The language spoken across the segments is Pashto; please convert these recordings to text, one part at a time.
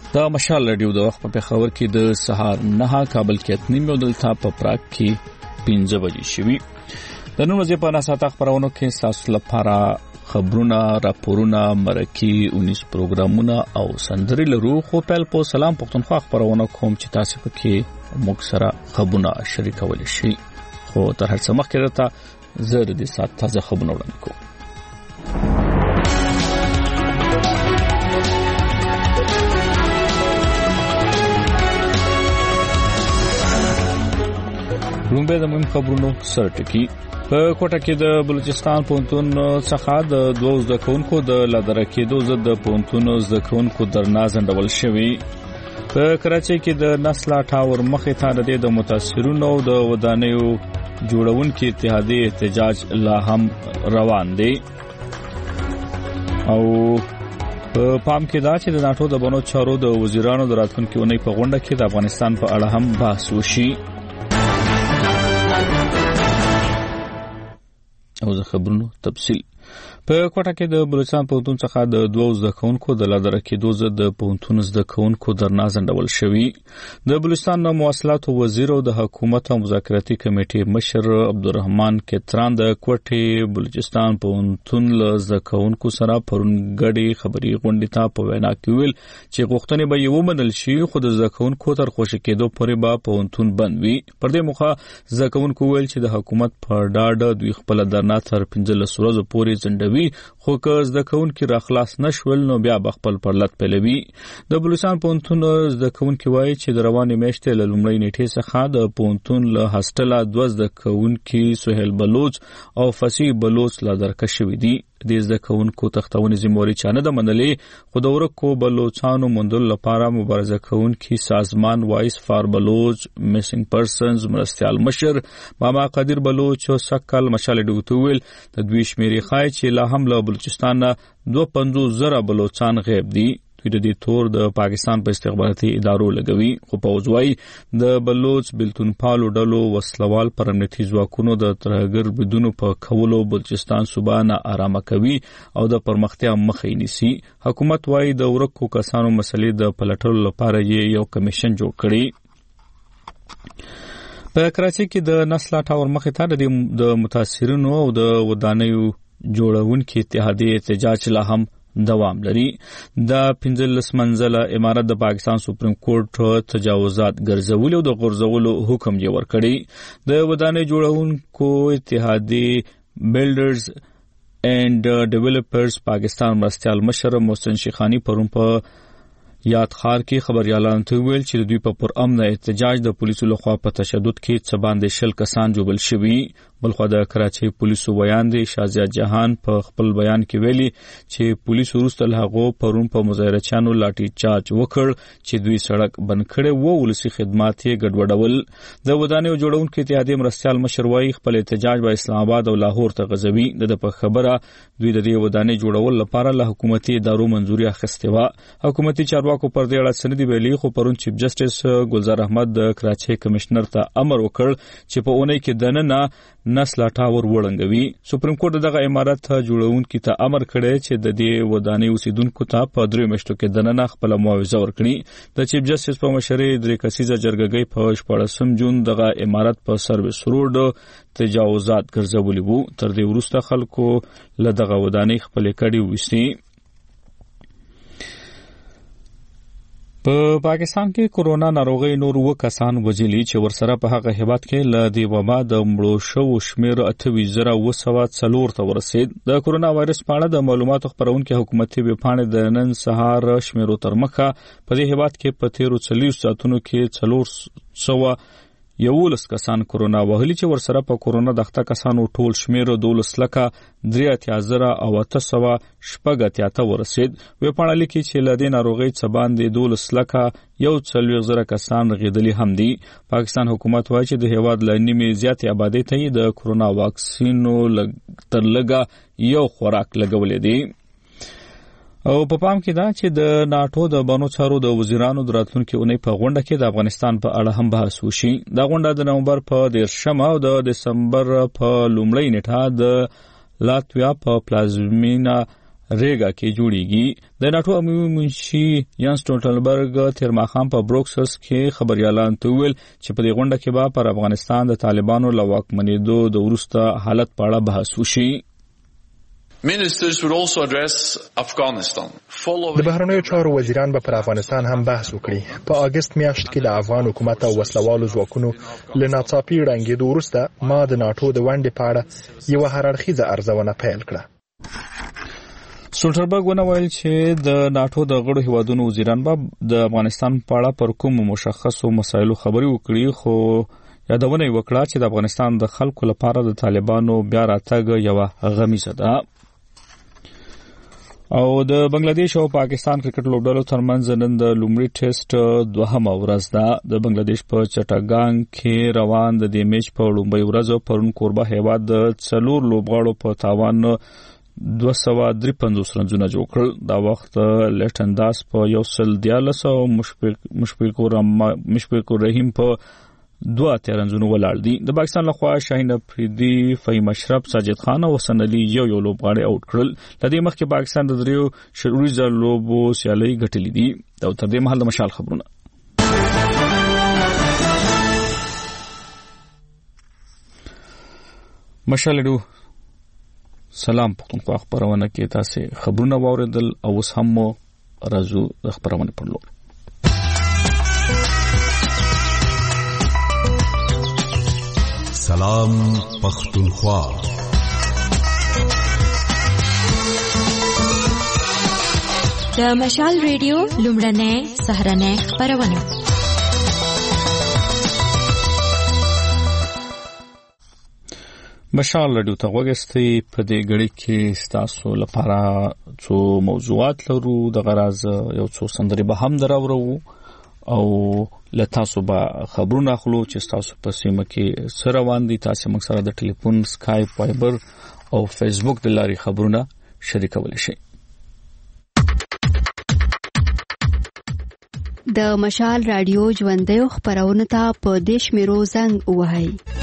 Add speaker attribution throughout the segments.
Speaker 1: دا مشال رادیو د وخت په خبر کې د سهار 9 کابل کې 9 دلته په پراګ کې 15 بجې شوي. د نن ورځې په ناساته خبرونو کې تاسو لپاره خبرونه، راپورونه، مرکي 19 پروګرامونه او سندري لرو. خو په سلام پښتونخوا خبرونه کوم چې تاسو پکې موږ سره خبرونه شریکول شي. خو تر هڅه مخکې راته زه د سات تازه خبرونه وړاندې کوم. لومبه د مهم خبرونو سرټکی په کوټه کې د بلوچستان پونتون څخه د 12 ځکونکو د لادر کېدو زد د پونتون ځکونکو درنا زندول شوی. په کراچۍ کې د نسلا ټاور مخې ته د متاثرونو د ودانیو جوړونکو اتحادیه احتجاج لا هم روان دی. او په پام کې دا چې د ناتو د بنو چارو د وزیرانو د راتلونکو اونۍ په غونډه کې د افغانستان په اړه هم بحث وشي. او د خبرونو تفصیل په کوټه کې د بلوچستان پونتون څخه د 12 ځکونکو د لادر کېدو زد د پونتون ځکونکو درنا زندول شوی. د بلوچستان مواصلات وزیر او د حکومت مذاکراتي کمیټې مشر عبدالرحمن کتران د کوټه بلوچستان پونتون ځکونکو سره پرونګړي خبري غونډه ته په وینا کې ویل چې غوښتنې به یو منل شي، خو د ځکونکو تر خوشی کېدو پورې به پونتون بند وي. پر دې مخه ځکونکو ویل چې د حکومت په ډاډ دوی خپل درنا تر 15 ورځې پورې ځندوي، خو که زده کوونکي را خلاص نشول نو بیا بخپل پرلط پیلوي. د بلوچستان پونتون زده کوونکي وایي چې د روانې میاشتې له لومړۍ نیټې څخه د پونتون له هاستله 2 زده کوونکي سهیل بلوچ او فصیح بلوچ لا درکه شوي دي. د زده کوونکو تختونې ذمہواری چانه د منلې، خو د ورکو بلوچانو موندل لپاره مبارزه کوونکي سازمان وایس فار بلوچ میسنګ پرسنز مرستيال مشر ماما قادر بلوچ او سکل مشال ډوتویل د دوی شمیرې خای چې لا هم له بلوچستان 250,000 بلوچان غیب دي. دوی د دې تور د پاکستان په استخباراتي ادارو لګوي، خو په وځوي د بلوچ بلتون پالو ډلو وسلوال پر امنیتي ځواکونو د ترهګر بدونو په کولو بلوچستان صوبه نه آرامه کوي او د پرمختیا مخې نیسي. حکومت وايي د ورکو کسانو مسلې د پلټلو لپاره یو کمیشن جوړ کړي. په کراچۍ کې د نسلا ټاور مخې ته د متاثرینو او د ودانیو جوړونکو اتحادیه احتجاج لا هم دوام لري. د 15 منزله امارت د پاکستان سپریم کورټ تجاوزات ګرځول او د غرزولو حکم یې ورکړی. د ودانۍ جوړونکو اتحادیه بلډرز اینڈ ډیولپرز پاکستان مرستيال مشر محسن شیخانی پرون په یاد خار کې خبريالانو ته ویل چې دوی په پرامن احتجاج د پولیسو لخوا په تشدد کې څه باندې شل کسان جوړل شوي. بلخو د کراچۍ پولیسو بیان دی شازیا جهان په خپل بیان کې ویلي چې پولیسو وروسته هغه پرون په مظاهرچیانو لاټي چارج وکړ چې دوی سړک بند کړي وو، ولسی خدمات یې ګډوډول. د ودانیو جوړونکو اتحادیه مرستيال مشر وايي خپل احتجاج په اسلام آباد او لاهور ته غځوي. د په خبره دوی د دې ودانۍ جوړول لپاره له حکومتي ادارو منځوري اخیستې و. حکومتي چارواکو پر دې اړه سندې ویلي، خو پرون چیف جسټس ګلزار احمد د کراچۍ کمشنر ته امر وکړ چې په اونۍ کې دننه نسلا ټاور وړنګوي. سپریم کورټ دغه امارت جوړونکو ته امر کړی چې د دې ودانۍ اوسیدونکو ته په 3 میاشتو کې دننه خپل معاوضه ورکړي. د چیف جسټس په مشرۍ 3 کسیزه جرګه په 14 جون دغه امارت په سرویس روډ تجاوزات ګرځولي وو. تر دې وروسته خلکو له دغه ودانۍ خپل کړي وستي. په پاکستان کې کورونا ناروغي نور کسان وژلي چې ورسره په هغه هیواد کې له دې وبا د مړو شو شمیر 28,904 ته ورسید. د کورونا وایرس په اړه د معلوماتو خبرونکو حکومتي ویبپاڼې د نن سهار شمیرو تر مخه په دې هیواد کې په 13 ساعتونو کې 411 کسان کورونا وهلي چې ورسره په کورونا دغه کسانو ټول شمیر 12,83,800 ته ورسید. ویبپاڼه لیکي چې له دې ناروغي څخه باندې 12,140,000 کسان غیدلي هم دي. پاکستان حکومت وايي چې د هیواد له نیمه زیاتې آبادی ته د کورونا واکسینو تر لږه یو خوراک لګولې دي. او په پام کې دا چې د ناتو د بانو چارو د وزیرانو د راتلونکو اونۍ په غونډه کې د افغانستان په اړه هم بحث وشي. دا غونډه د نومبر په 13 او د دسمبر په لومړۍ نیټه د لاتویا په پلازمینا ریګا کې جوړیږي. د ناتو عمومي منشي یانس سټولټنبرګ تیر ماښام په بروکسلز کې خبريالان ته ویل چې په دې غونډه کې به پر افغانستان د طالبانو له واکمنېدو د وروسته حالت په اړه بحث وشي.
Speaker 2: Ministers would also address Afghanistan.
Speaker 3: د بهرنیو چارو وزیران به پر افغانستان هم بحث وکړي. په اگست میاشت کې د افغان حکومت او وسلوالو ځواکونو له ناڅاپي ړنګېدو وروسته ما د ناتو د ونډې په اړه یوه هررخیزه ارزونه پیل کړه.
Speaker 1: سټولټنبرګ ونویل چې د ناتو د غړو هیوادونو وزیران به د افغانستان په اړه پر کوم مشخصو مسایلو خبرې وکړي، خو یادونه یې وکړه چې د افغانستان د خلکو لپاره د طالبانو بیا راتګ یوه غمیزه ده. او د بنگلاديش او پاکستان کرکټ لوبډلو ترمنځ نن د لومړي ټیسټ دوهمه ورځ ده. د بنگلاديش په چټاګانګ کې روان د دې میچ په لومړۍ ورځ پرون کوربه هیواد د 4 لوبغاړو په تاوان 253 رنونه جوړ کړل. دا وخت لیټن داس په 114 او مشفق رحیم په 2 رنونه ولاړ دي. د پاکستان لخوا شاهین افریدي، فهیم اشرف، ساجد خان او حسن علي یو لوبغاړي اوټ کړل. لدې مخکې پاکستان د دریو شروعي لوبو سیالي ګټلې دي. دا تر دې مهال د مشال خبرونه. مشالډو سلام پښتونخوا خبرونه کې تاسو خبرونه واوریدل او اوس هم راځو د خبرونه پر لور.
Speaker 4: سلام پښتونخوا.
Speaker 5: د مشال ریډیو لومړنۍ سهارنۍ خبرونه.
Speaker 1: مشال ریډیو ته وګورئ. په دې غړي کې تاسو لپاره څو موضوعات لرو. د غراز یو څو سندري به هم دراورو او لتاسو به خبرونه اخلو چې تاسو په سیمه کې سره وان دي. تاسو موږ سره د ټلیفون، سکایپ، وایبر او فیسبوک د لارې خبرونه شریکولی شئ.
Speaker 6: د مشال رادیو ژوندۍ خبرونه ته په دیش میرو زنګ وهاي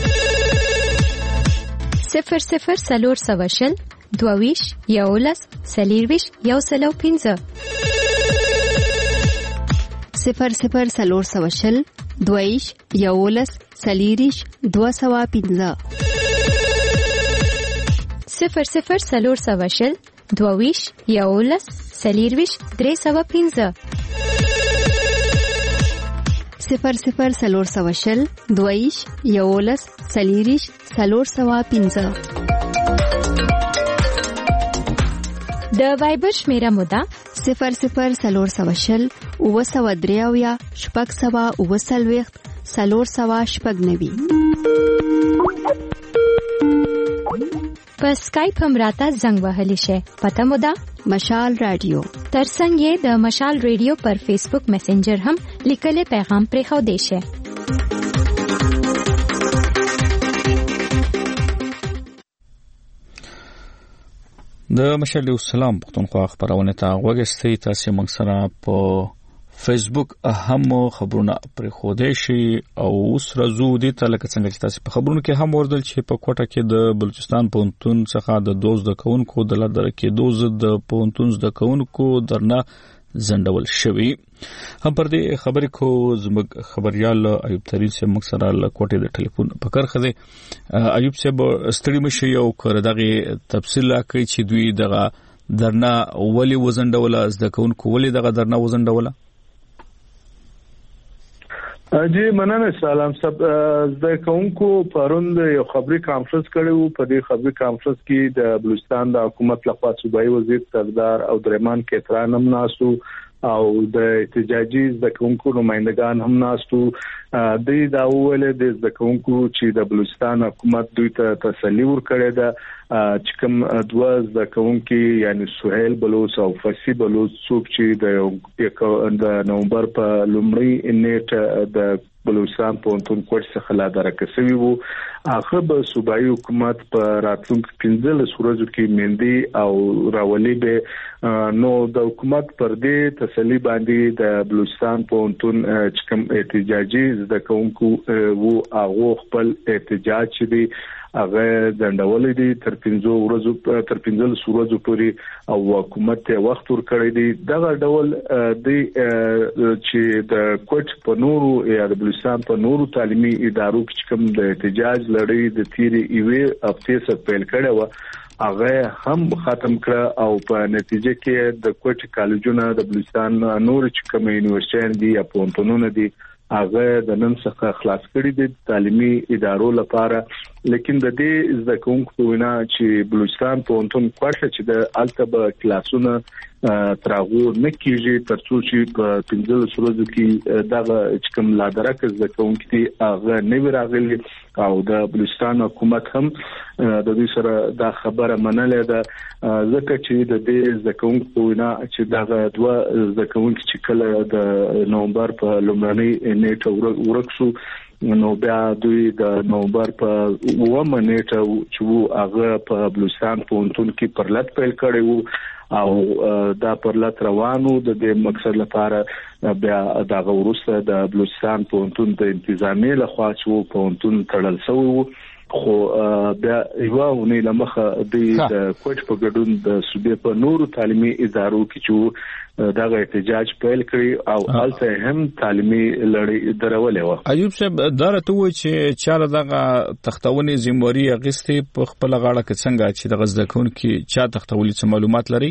Speaker 5: 00 سلور سواشل دوویش یولس سلیرویش یوسلو 15
Speaker 6: 00 سلور سواشل دوویش یولس سلیریش 215
Speaker 5: 00 سلور سواشل دوویش یولس سلیرویش 315
Speaker 6: 00 سلور سواشل دوویش یولس سلیریش 315
Speaker 5: د وایبر شمیره مودا
Speaker 6: 00 سلور سواشل اوسودریاویا شپږ سوا اوسلويخت سلور سوا شپږ نوي.
Speaker 5: په سکایپ هم راته زنګ وهلی شي. پته مودا
Speaker 6: مشال رادیو.
Speaker 5: ترڅنګ یې د مشال ریډیو پر فیسبوک میسنجر هم لیکل پیغام پرې خو دی شي.
Speaker 1: د مشال السلام پښتونخوا خبرونه ته وګورئ. تاسو موږ سره په فیسبوک هم خبرونه پر خوده شي او اوس راځو دې ته لکه څنګه چې تاسو په خبرونو کې هم وردل چې په کوټه کې د بلوچستان پونتون څخه د 12 د کونکو د لدر کې 12 د پونتون د کونکو درنه زندول شوی. هم پر دې خبرې کو زموږ خبريال ایوب ترین سے موږ سره له کوټې د ټلیفون په کار خده. ایوب صاحب ستړي مشي او کړه دغه تفصیل راکړي چې دوی دغه درنه ولې وزندول از د کونکو ولې دغه درنه وزندول.
Speaker 7: جی مننه. سلام سب د کونکو پروند یو خبري کانفرنس کړو. په دې خبري کانفرنس کې د بلوچستان د حکومت لخوا صوبایي وزیر سردار او درمان کتران هم ناسو او د احتجاجي د کونکو نمائندگان هم ناسو. د دا ویل د کونکو چې د بلوچستان حکومت دوی ته تسلی ورکړی ده چې کوم دواز د کونکو یعنی سہیل بلوچ او فسی بلوچ څوک چې د نومبر په لومړی نیټه د بلوچستان پونتون کوټ څخه لا درکسوي وو. هغه به صوبایي حکومت په راتلونکو 15 ورځو کې مندي او راولي به نو د حکومت پر دې تسلی باندې د بلوچستان پونتون چې کوم احتجاجي زده کوونکو وو هغه خپل احتجاج چې دی هغه ځندول دي تر 15 ورځې پورې او حکومت وخت ورکړی دی دغه ډول د چې د کوټ په نورو یا د بلوچستان په نورو تعلیمي ادارو کې کوم د احتجاج لړۍ د تیری ایوه هفته سره پیل کړي و هغه هم ختم کړ او په نتیجه کې د کوټ کالجونه د بلوچستان نور چې کوم یونیورسيټي دي یا پونتونونه دي هغه د نن څخه خلاص کړي دي تعلیمي ادارو لپاره لیکن د دې زده کوونکو په وینا چې بلوچستان پونتون کوټه چې د التبه کلاسونه تراغو نه کیږي ترڅو چې په 15 ورځو کې دغه کوم لادرک زده کوونکو دي هغه نه راغلي او د بلوچستان حکومت هم د دې سره دا خبره منلې ده ځکه چې د دې زده کوونکو په وینا چې دغه دوه زده کوونکو چې کله د نومبر په لومړنۍ نیټه ورکسو نو بیا دوی د نومبر په 9 نیټه چې هغه په بلوچستان پونتون کې پرلط پیل کړی وو او دا پرلط روانو د دې مقصد لپاره بیا دغه ورسته د بلوچستان پونتون د انتظامی لخوا چې پونتون تړل شوی وو خو بیا یو ونی لمخه د کوټ په ګډون د صوبې په نورو تعلیمي ادارو کې چې دغه احتجاج پیل کړی او الته هم تعلیمي لړۍ درولې و ایوب
Speaker 1: صاحب درته و چې چاله دغه تختونې ذمہواری اغستې په خپل غاړه کې څنګه چې د غزدکون کې چا تختولې څه معلومات لري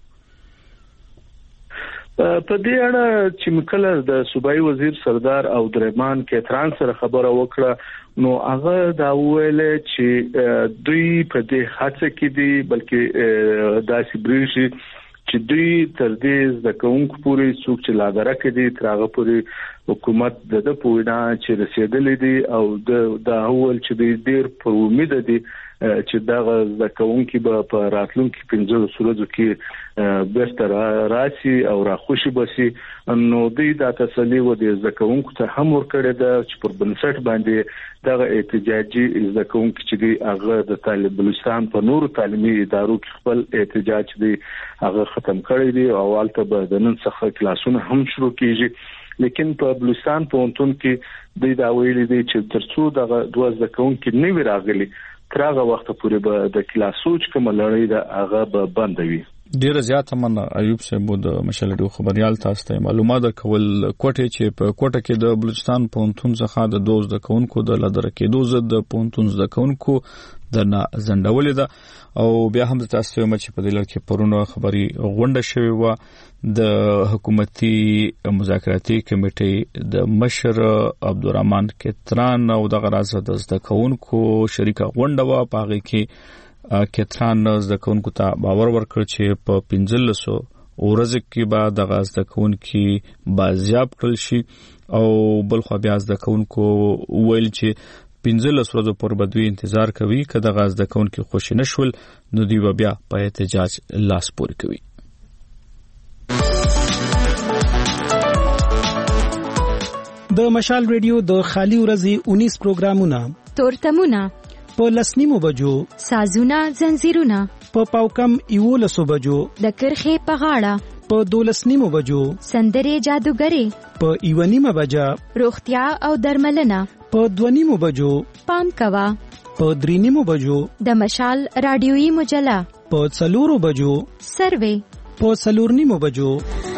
Speaker 7: په دې اړه چې مکلر د صوبایي وزیر سردار او درمان کیتران سره خبره وکړه نو هغه دا ویل چې دوی په دې حادثه کې دي بلکې داسې بریشي چې دوی تر دې د کوونکو پورې څوک چې لادره کې دي ترغه پورې حکومت د پوینا چې رسیدلې دي او د اول چې ډیر په امید دي چې دا د کوونکو په راتلونکو 15 ورځو کې بهتر راشي او راخوشي بسي نو دوی د تسلی و د زکونکو ته هم ورکړی دا چې پر بنسټ باندې دا احتجاجي زکونکو چې دی هغه د طالب بلوچستان په نورو تعلیمي ادارو کې خپل احتجاج دی هغه ختم کړی دی او والته به د نن څخه کلاسونه هم شروع کیږي لیکن په بلوچستان پونتون کې دا ویلي دی چې ترڅو دغه دوه زکونکو نه راغلي ترغه وخت پورې به د کلاسوچ کوم لړۍ دا هغه به بندوي
Speaker 1: ډیره زیاته من ایوب صاحب د مشال ډیو خبريال تاسو ته معلومات کول کوټه چې په کوټه کې د بلوچستان پونتون څخه د دوز د کونکو د لدر کې دوز د پونتون د کونکو د نه زندولې ده او بیا هم تاسو ته چې په دې کې پرونه خبري غونډه شوی و د حکومتي مذاکراتي کمیټې د مشر عبدالرحمن کتران او د غراز د کونکو شریکه غونډه و پاغي کې کتران د کونکو ته باور ورکړ چې په 1500 ورځې کې بعد د غاز د کونکو بازیاب کړل شي او بل خو بیا د کونکو ویل چې 15 ورځې پر بدوی انتظار کوي کله د غاز د کونکو خوشی نشول نو دی بیا په احتجاج لاس پورې کوي
Speaker 8: د مشال ریډیو د خالی ورځې 19 پروګرامونه
Speaker 5: تورتمونه
Speaker 8: په لسنیمو بجو
Speaker 5: سازونه زنجیرونه
Speaker 8: په پاوکم 11 بجو
Speaker 5: د کرخه په غاړه
Speaker 8: په 12 بجو
Speaker 5: سندري جادوګری
Speaker 8: په 1 بجا
Speaker 5: روغتیا او درملنه
Speaker 8: په 2 بجو
Speaker 5: پام کوا
Speaker 8: په 3 بجو
Speaker 5: د مشال رادیويي مجله
Speaker 8: په 4 بجو
Speaker 5: سروي
Speaker 8: په 4 بجو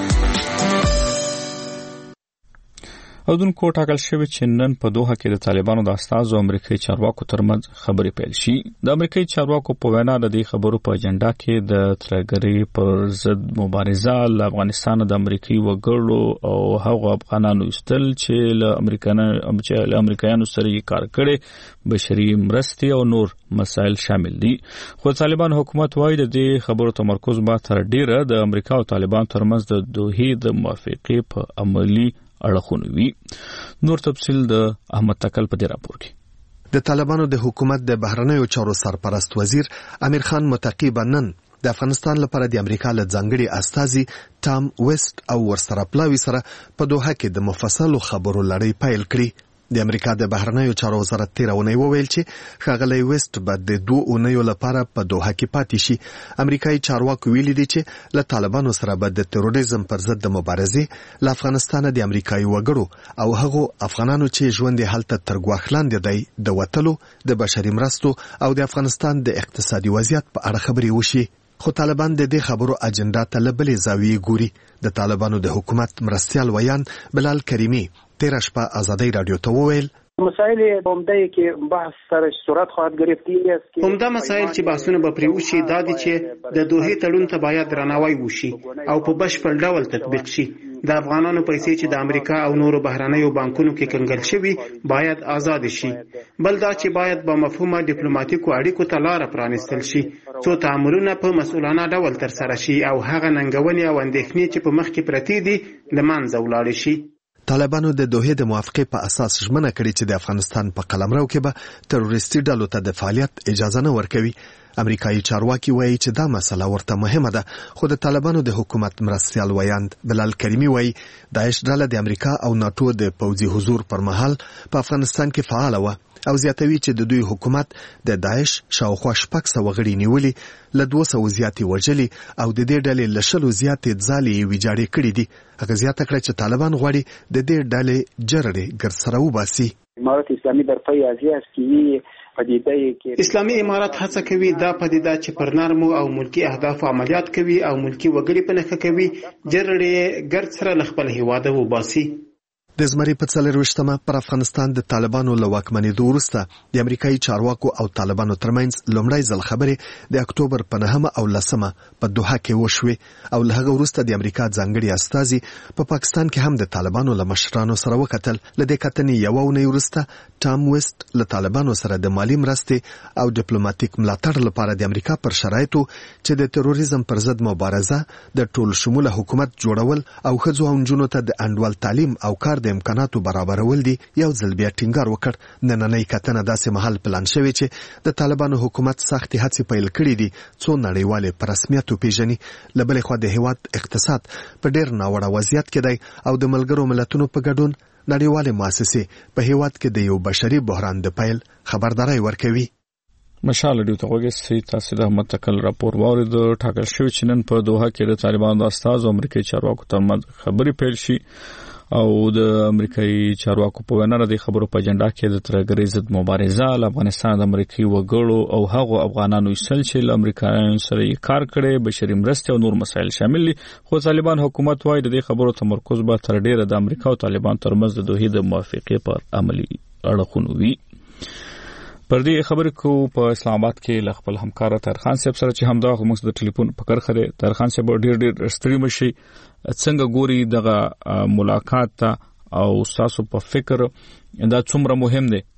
Speaker 1: اودن کو ټاکل شوی چې نن په دوحه کې د طالبانو د استازو امریکایي چارواکو ترمنځ خبرې پیل شي د امریکایي چارواکو په وینا د دې خبرو په اجنډا کې د ترګری پر ضد مبارزه له افغانستان د امریکایي وګړو او هغو افغانانو استل چې له امریکایانو سره کار کړي بشري مرستې او نور مسایل شامل دي خو طالبان حکومت وايي د دې خبرو تمرکز به تر ډیره د امریکا او طالبان ترمنځ د دوحې د موافقې په عملی اړخونه وي نور تفصیل د احمد تکل په دې راپور کې
Speaker 9: د طالبانو د حکومت د بهرنیو چارو سرپرست وزیر امیر خان متقی نن د افغانستان لپاره د امریکا له ځانګړي استازي ټام ویسټ او ورسره پلاوی سره په دوحه کې د مفصلو خبرو لړۍ پیل کړې د امریکا د بهرنیو چارو وزارت تیرونی وویل چې ښاغلی ویسټ به د 2 اونیو لپاره په دوحه کې پاتې شي. امریکایي چارواکو ویلي دي چې له طالبانو سره به د تروریزم پر ضد د مبارزې له افغانستان د امریکایي وګړو او هغو افغانانو چې ژوند یې هلته تر ګواښ لاندې دی د وتلو، د بشري مرستو او د افغانستان د اقتصادي وضعیت په اړه خبرې وشي. خو طالبان د دې خبرو اجنډا ته له بلې زاویې ګوري. د طالبانو د حکومت مرستیال ویان بلال کریمي تیر شپه آزادی رادیو ته وویل
Speaker 10: مسائل عمده کې بحث سره صورت خواهد گرفتی است که
Speaker 11: عمده مسائل چې بحثونه به پرې وشي دا دي چې د دوحې تړون ته باید درناوی وشي او په بشپړ ډول تطبیق شي. د افغانانو پیسې چې د امریکا او نورو بهرنیو بانکونو کې کنګل شوي باید آزاد شي. بل دا چې باید با مفهومه ډیپلوماټیکو اړیکو ته لار پرانستل شي څو تعاملونه په مسؤلانه ډول تر سره شي او هغه ننګونې او اندېښنې چې په مخ کې پرتې دي له منځه ولاړې شي.
Speaker 9: طالبانو د دوحې د موافقې په اساس ژمنه کړې چې د افغانستان په قلمرو کې به تروریستي ډلو ته د فعالیت اجازه نه ورکوي. امریکایي چارواکي وایي چې دا مسله ورته مهمه ده، خو د طالبانو د حکومت مرستیال ویاند بلال کریمي وایي داعش ډله د امریکا او ناتو د پوځي حضور پر مهال په افغانستان کې فعال و او زیاتوي چې د دوی حکومت د داعش شاوخوا 600 غړي نیولي، له 200 زیاتې وژلي او د دې ډلې له 100 زیاتې ځالې ویجاړې کړې دي. هغه زیاته کړه چې طالبان غواړي د دې ډلې جرړې ګرسره وباسي.
Speaker 10: امارت اسلامي در پای ازیه است که پدیده کې
Speaker 11: اسلامي امارت هڅه کوي دا پدیده چې پر نرمو او ملکی اهداف عملیات کوي او ملکی وګړي په نخښه کوي جرړې ګرسره له خپل هیواده وباسي.
Speaker 9: د زمري په 24مه پر افغانستان د طالبانو له واکمنېدو وروسته د امریکایي چارواکو او طالبانو ترمنځ لومړی ځل خبرې د اکتوبر په 9 او 10 په دوحه کې وشوې او له هغه وروسته د امریکا ځانګړي استازي په پاکستان کې هم د طالبانو له مشرانو سره وکتل. له دې کتنې یو اونۍ وروسته ټام ویسټ له طالبانو سره د مالی مرستې او ډیپلوماټیک ملاتړ لپاره د امریکا پر شرایطو چې د تروریزم پر ضد مبارزه، د ټول شموله حکومت جوړول او ښځو او نجونو ته د انډول تعلیم او کار د امکاناتو برابرول دي یو ځل بیا ټینګار وکړ. نننۍ کتنه داسې مهال پلان شوی چې د طالبانو حکومت سختې هڅې پیل کړې دي څو نړیوالې په رسمیت وپیژني. له بلې خوا د هیواد اقتصاد په ډېر ناوړه وضعیت کې دی او د ملګرو ملتونو په ګډون نړیوالې مؤسسې په هیواد کې د یو بشري بحران د پیل خبرداري ورکوي.
Speaker 1: مشال ډیو ته وګورئ تاسو د احمد تکل راپور واورید. ټاکل شوی چې نن په دوحه کې د طالبانو د استاد امریکایي چارواکو ترمنځ خبرې پیل شي او د امریکایي چارواکو په وینا د خبرو په اجنډا کې د ترګری ضد مبارزه له افغانستان د امریکایي وګړو او هغو افغانانو ایستل چې له امریکایانو سره کار کړي، بشري مرستې او نور مسایل شامل دي. خو طالبان حکومت وايي د دې خبرو تمرکز به تر ډیره د امریکا او طالبان ترمنځ د دوحې د موافقې پر عملی اړخونو وي. پر دې خبرې کو په اسلام آباد کې ل خپل همکار طاهرخان صاحب سره چې همدا موږ د ټلیفون په کار خره. طاهرخان صاحب ډیر ستړي مشي، څنګه ګوري دغه ملاقات او تاسو په فکر دا څومره مهم دی؟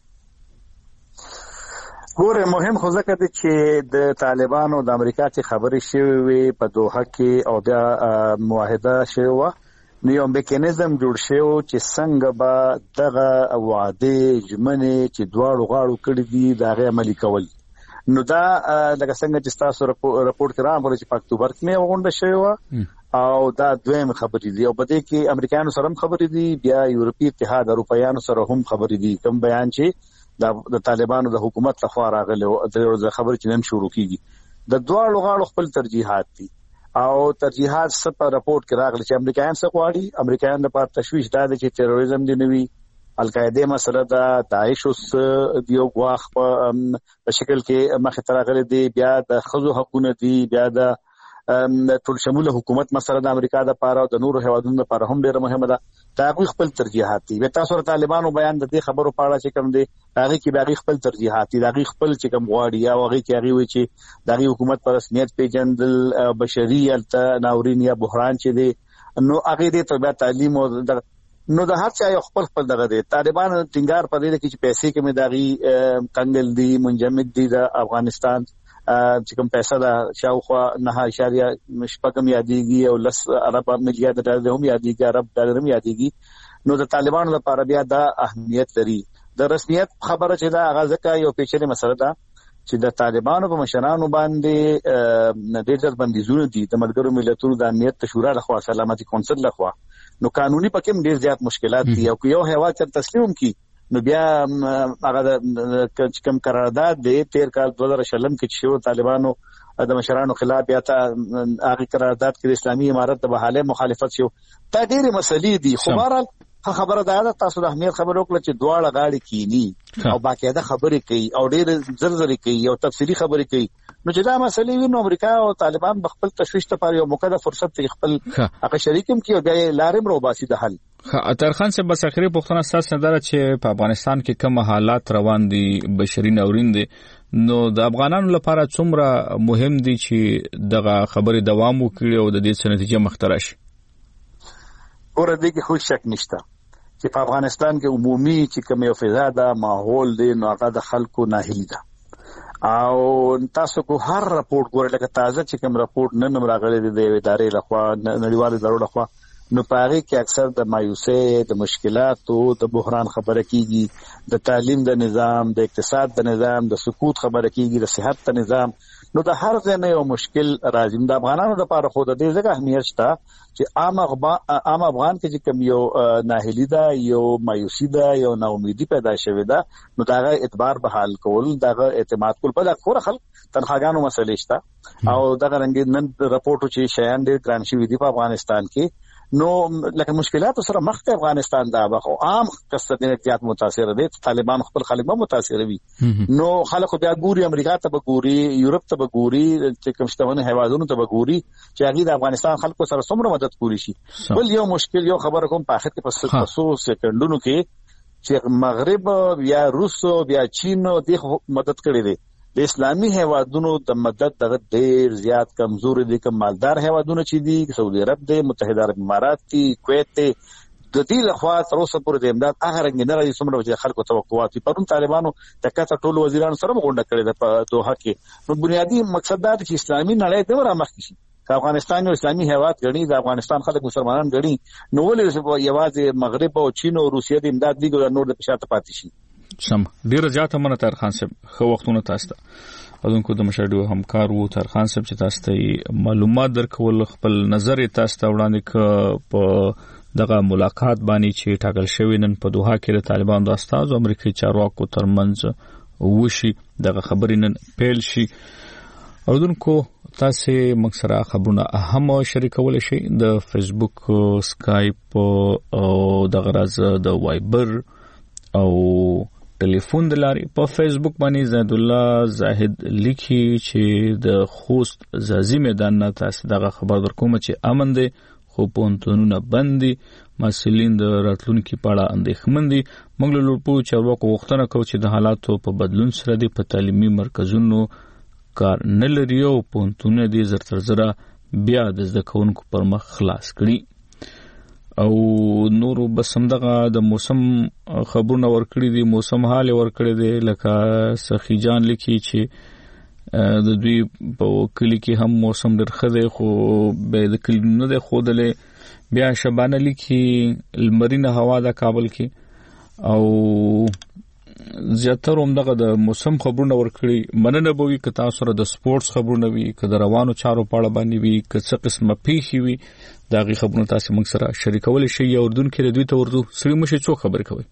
Speaker 10: ګوره مهم خو ځکه دی چې د طالبانو د امریکا چې خبرې شوې وي په دوحه کې او بیا معاهده شوې وه، نو یو میکانیزم جوړ شوی چې څنګه به دغه وعده ژمنې چې دواړو غاړو کړي دي د هغې عملي کول. نو دا لکه څنګه چې ستاسو رپورټ کې راغلی چې په اکتوبر کې مې غونډه شوې وه او دا دویم خبرې دي او په دې کې امریکایانو سره هم خبرې دي، بیا یورپي اتحاد اروپایانو سره هم خبرې دي. کوم بیان چې د طالبانو د حکومت لخوا راغلی د خبرې چې نن شروع کیږي د دواړو غاړو خپل ترجیحات دي او ترجیحات څه په رپورټ کې راغلي چې امریکایان څه غواړي. امریکایان لپاره تشویش دا دی چې تروریزم دی نه وي، القاعده مسله ده، داعش اوس د یو ګواښ په شکل کې مخې ته راغلی دی، بیا د ښځو حقونه دي، بیا د ټول شموله حکومت مسله د امریکا لپاره او د نورو هیوادونو لپاره هم ډیره مهمه ده. دا هغوی خپل ترجیحات دي. بیا تاسو د طالبانو بیان د دې خبرو په اړه چې کوم دی هغې کې بیا هغوی خپل ترجیحات دي، د هغوی خپل چې کوم غواړي یا هغې کې هغوی وایي چې د هغوی حکومت په رسمیت پیژندل، بشري هلته ناورین یا بحران چې دی، نو هغې دې ته بیا تعلیم او نو د هر چا یو خپل دغه دی. طالبان ټینګار په دې کې چې پیسې کومې د هغوی کنګل دي، منجمد دي د افغانستان چې کوم پیسه ده شاوخوا 9.6 یادېږي او 10 ارب میلیارډ ډالر هم یادېږي، ارب ډالر هم یادېږي. نو د طالبانو لپاره بیا دا اهمیت لري. د رسمیت خبره چې دا هغه ځکه یو پیچلې مسله ده چې د طالبانو په مشرانو باندې ډېر ډېر بندیزونه دي د ملګرو ملتونو د امنیت شورا لخوا، سلامتي کونسل لخوا. نو قانوني پکې ډېر زیات مشکلات دي او که یو هیواد چې تسلیم کی نو بیا هغه کوم قرارداد دی 13 کال 2020 کې چې طالبانو د مشرانو خلاف بیا ته هغه قرارداد کې د اسلامي امارت د بحاله مخالفت شو. دا ډېرې مسلې دي خو بهرحال خبره ده تاسو د اهمیت خبر وکړه چې دواړه غاړي کینی او باقاعده خبرې کوي او ډېر زرزري کوي او تفصیلی خبرې کوي. نو چې دا مسلې وي نو امریکا او طالبان خپل تشویش ته پر یو موقته فرصت ته خپل هغه شریکم کوي او بیا لارم رو باسي د حل.
Speaker 1: اتر خان صاحب بس اخري پوښتنه اساس نه ده چې په افغانستان کې کوم حالات روان دي بشري ناورین دي نو د افغانانو لپاره څومره مهم دي چې دغه خبرې دوام وکړي او د دې څه نتیجه مختره شي؟
Speaker 10: اور دې کې خو شک نشته چې په افغانستان کې عمومي چې کوم یو فضا ده ماحول دی نو هغه د خلکو ناهیلي ده او تاسو کو هر راپورټ ګورئ لکه تازه چې کوم راپورټ نن راغلی دی د ادارې لخوا نړیوال ادارو لخوا نو پاره کې اکثر د مایوسۍ د مشکلاتو د بحران خبره کیږي د تعلیم د نظام د اقتصاد د نظام د سقوط خبره کیږي د صحت د نظام نو د هر ځای نه یو مشکل راځي. د افغانانو لپاره خو د دې ځکه اهمیت شته چې عام افغان کې چې کوم یو ناهیلي ده یو مایوسي ده یو ناامیدي پیدا شوې ده نو دغه اعتبار به حل کول دغه اعتماد کول په خور خلک تنخواګانو مسلې شته او دغه رنګ نن راپورټو چې شیان ډېر ګران شوي دي په افغانستان کې نو لکه مشکلات سره مخ ته افغانستان دا به عام قصد احتیاط متاثر دي طالبان خپل خلک به متاثر وي نو خلک بیا ګوري امریکا ته به ګوري یورپ ته به ګوري چې کوم شتهونه هیوادونو ته به ګوري چې هغه د افغانستان خلکو سره څومره مدد کوي شي. بل یو مشکل یو خبره کوم په اخر کې په 500 سکندونو کې چې مغرب یا روس یا چین د مدد کړي دي د اسلامي هیوادونو د مدد دغه ډېر زیات کمزوري دي کوم مالدار هیوادونه چې دي سعودي عرب دي متحده عرب امارات دي کویت دي د دې لخوا تر اوسه پورې د امداد هغه رنګ نه راځي څومره چې خلکو توقعات دي. پرون طالبانو تکاته ټول وزیرانو سره غونډه کړې ده په دوحه کې نو بنیادی مقصد دا چې اسلامي نړۍ ته ورامخ شي که افغانستان یو اسلامي هیواد غني د افغانستان خلک مسلمانان غني نو ولې یوازې مغرب او چین او روسیه د امداد دی ګور نور د پښاته پاتې شي.
Speaker 1: سم ډیر زیاته منه تر خان صاحب خو وختونه تاسو ته اذن کو د مشاهده همکار وو تر خان صاحب چې تاسو ته معلومات درکول خپل نظر تاسو ته وړاندې ک په دغه ملاقات باندې چې ټاکل شوی نن په دوحه کې د طالبان د استاد امریکایي چارواکو ترمنځ وشي دغه خبرې نن پیل شي. اذن کو تاسو مکسره خبرونه اهم شریکول شي د فیسبوک سکایپ او د غرض د وایبر او ټلیفون د لارې په فیسبوک باندې زید الله زاهد لیکي چې د خوست زازي میدان نه تاسو دغه خبر درکوم چې امن دي خو پونتونونه بندي مسولین د راتلونکو په اړه اندېښمن دي. موږ له لوړ چارواکو غوښتنه کوو چې د حالاتو په بدلون سره د تعلیمي مرکزونو کار نه لري او پونتونه دي زر تر زره بیا د زده کوونکو پر مخ خلاص کړي او نورو بس همدغه د موسم خبرونه ورکړي دي موسم حال ورکړي دي لکه سخی جان لیکي چې د دوی په کلی کې هم موسم ډېر ښه دی خو به د کلی نه دی ښودلی بیا شبانه لیکي لمرینه هوا ده کابل کې او زیاتره همدغه د موسم خبرونه ورکړي مننه به وي که تاسو سره د سپورټس خبرونه وي که د روانو چارو په اړه باندې وي که څه قسمه پیښې وي دا غي خبرونه تاسو موږ سره شریکول شي یا اردن کې دوی ته ورته سړي مشه څو خبرې کوي.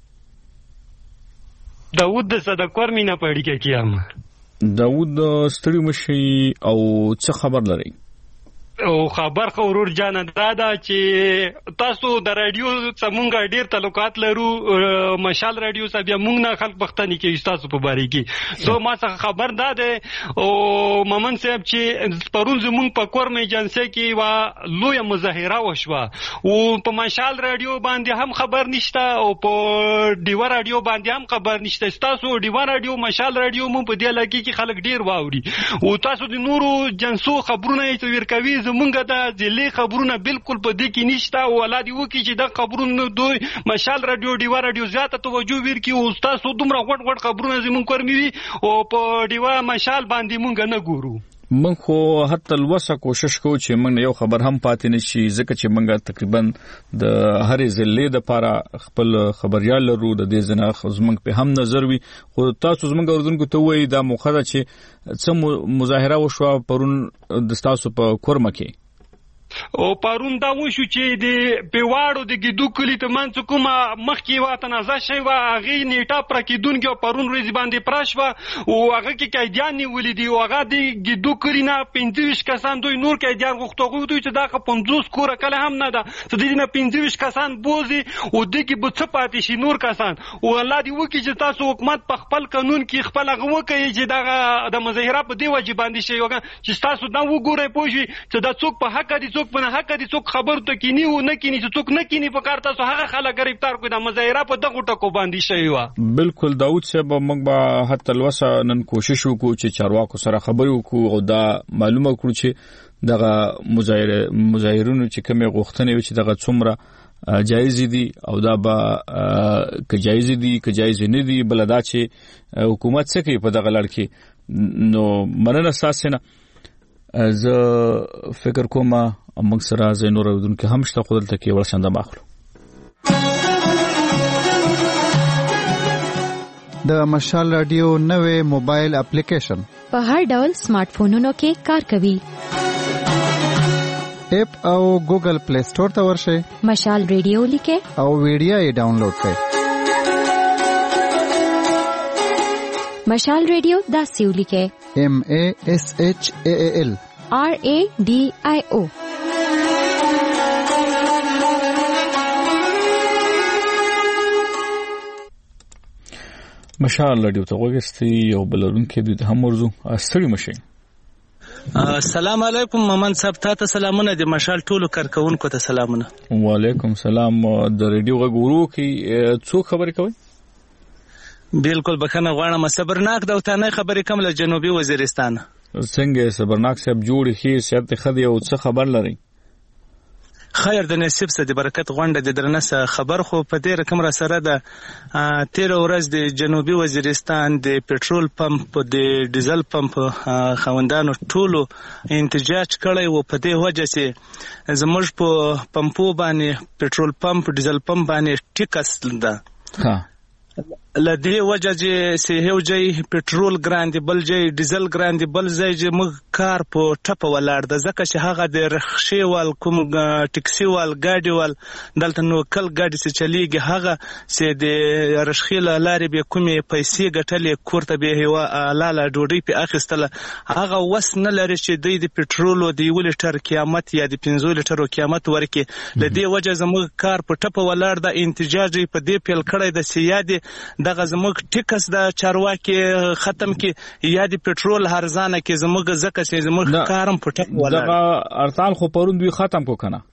Speaker 12: داوود د صدقور مینا پړی کې کیام
Speaker 1: داوود ستړي مشه او څه خبر لري
Speaker 12: او خبر خورور جان دادا چې تاسو د رادیو څنګه ډیر تعلقات لرو مشال رادیو صاحب موږ نه خلک بختنی کې تاسو په باره کې سو ما څنګه خبر داده او ممن صاحب چې پرون زموږ په کورم ایجنسی کې وا لوی مظاهره وشوه او په مشال رادیو باندې هم خبر نشته او په دیوا رادیو باندې هم خبر نشته. تاسو دیوا رادیو مشال رادیو مو په دې لګي کې خلک ډیر واوري او تاسو د نورو جنسو خبرونه یې ورکوي زمونږ د ځلې خبرونه بالکل په دې کې نشته او ولادي وکي چې د خبرونو دوی مشال رادیو دیوا رادیو زیاته توجه ورکي او تاسو دومره غټ خبرونه زمونږ کورمي او په دیوا مشال باندې مونږ نه ګورو.
Speaker 1: من خو حتی الوسه کوشش کوو چې موږ یو خبر هم پاتې نشي ځکه چې موږ تقریبا د هرې ضلع د لپاره خپل خبريال لرو د دې ځنه زموږ په هم نظر وي خو تاسو زموږ اردوونکو ته وایي دا موخه ده چې څه مظاهره وشوه پرون د تاسو په کورمه کې
Speaker 12: او پرون دا وشو چې د پیواړو د ګیدو کلی ته منځ کومه مخکې واته نازه شوی وه هغې نیټه پوره کېدونکې او پرون ورځې باندې پوره شوه او هغه کې قیدیان نیولي دي او هغه د ګیدو کلي نه 25 کسان دوی نور قیدیان غوښتو هغوی دوی چې دا خو 50 کوره کله هم نه ده چې دوی نه 25 کسان بوځي او دې کې به څه پاتې شي نور کسان او الله دې وکړي چې تاسو حکومت په خپل قانون کې خپل هغه وکړي چې دغه د مظاهره په دې وجې باندې شوی وکړه چې تاسو دا وګورئ پوه شئ چې دا څوک په حق دي څوک په نه حق دي څوک خبرو ته کینی او نه کینی چې څوک نه کینی په کار تاسو هغه خلک گرفتار کړئ د مظاهره په دغه ټکو باندې شوی و.
Speaker 1: بالکل داود صاحب موږ به حتی لوسه نن کوشش وکړو چې چارواکو سره خبرې وکړو او دا معلومه کړو چې دغه مظاهرونو چې کومه غوښتنې وي چې دغه څومره جایز دي او دا به که جایز دي که جایز نه دي بل دا چې حکومت څه کوي په دغه لړ کې نو مننه اساسنه زه فکر کوم موږ سره زینور ودونکو هم شته خپل ته کې ورسنده ماخلو.
Speaker 13: د مشال رادیو نوې موبایل اپلیکیشن
Speaker 5: په هر ډول سمارټ فونونو کې کار کوي.
Speaker 13: اپ او ګوګل پلی سٹور ته ورشئ
Speaker 5: مشال رادیو لیکه
Speaker 13: او ویډیو یې ډاونلوډ کړئ.
Speaker 5: مشال رادیو دا سیو لیکه
Speaker 13: MASHAAL
Speaker 5: RADIO.
Speaker 1: مشال رادیو ته وګورئ یو بلرون کې د هم ورزو استړي مشي.
Speaker 14: السلام علیکم ممن صاحب تاسو سلامونه د مشال ټولو کارکونکو ته سلامونه.
Speaker 1: وعلیکم سلام. د رادیو غوړو کې څو خبرې کوي؟
Speaker 14: بالکل بخنه غواړم صبرناک دوتانه خبرې کوم له جنوبي وزیرستان.
Speaker 1: څنګه صبرناک صاحب جوړ خیر سیادت خدي او څه خبر لري؟
Speaker 14: خیر د نصیب سره د برکت غونډه د درنه خبر خو په دې رقم را سره د 13 ورځ د جنوبي وزیرستان د پېټرول پمپ د ډیزل پمپ خوندانو ټولو احتجاج کړی و په دې وجه چې زموږ په پمپو باندې پېټرول پمپ ډیزل پمپ باندې ټیکس ده لدې وجه چې سه هوجي پېټرول ګران دي بل ځای ډیزل ګران دي بل ځای چې موږ کار په ټپه ولاړ د ځکه چې هغه د رخصي وال کوم ټیکسي وال ګاډي وال دلته نو کل ګاډي چې چلیږي هغه سه د رخصي لارې به کومې پیسې ګټلې کوړه به هوا لاله ډوډۍ په اخیستله هغه وس نه لري چې د پېټرول د یو لیټر قیمت یا د 15 لیټر قیمت ورکي لدې وجه زموږ کار په ټپه ولاړ د احتجاج په دې پیل کړی د سیادي دغه زموږ ټیکس د چارواکي ختم کی یا د پېټرول هرزانه کې زموږ زکه چې زموږ کارم پټ ولا
Speaker 1: دغه ارتال خو پرون دوی ختم کو کنه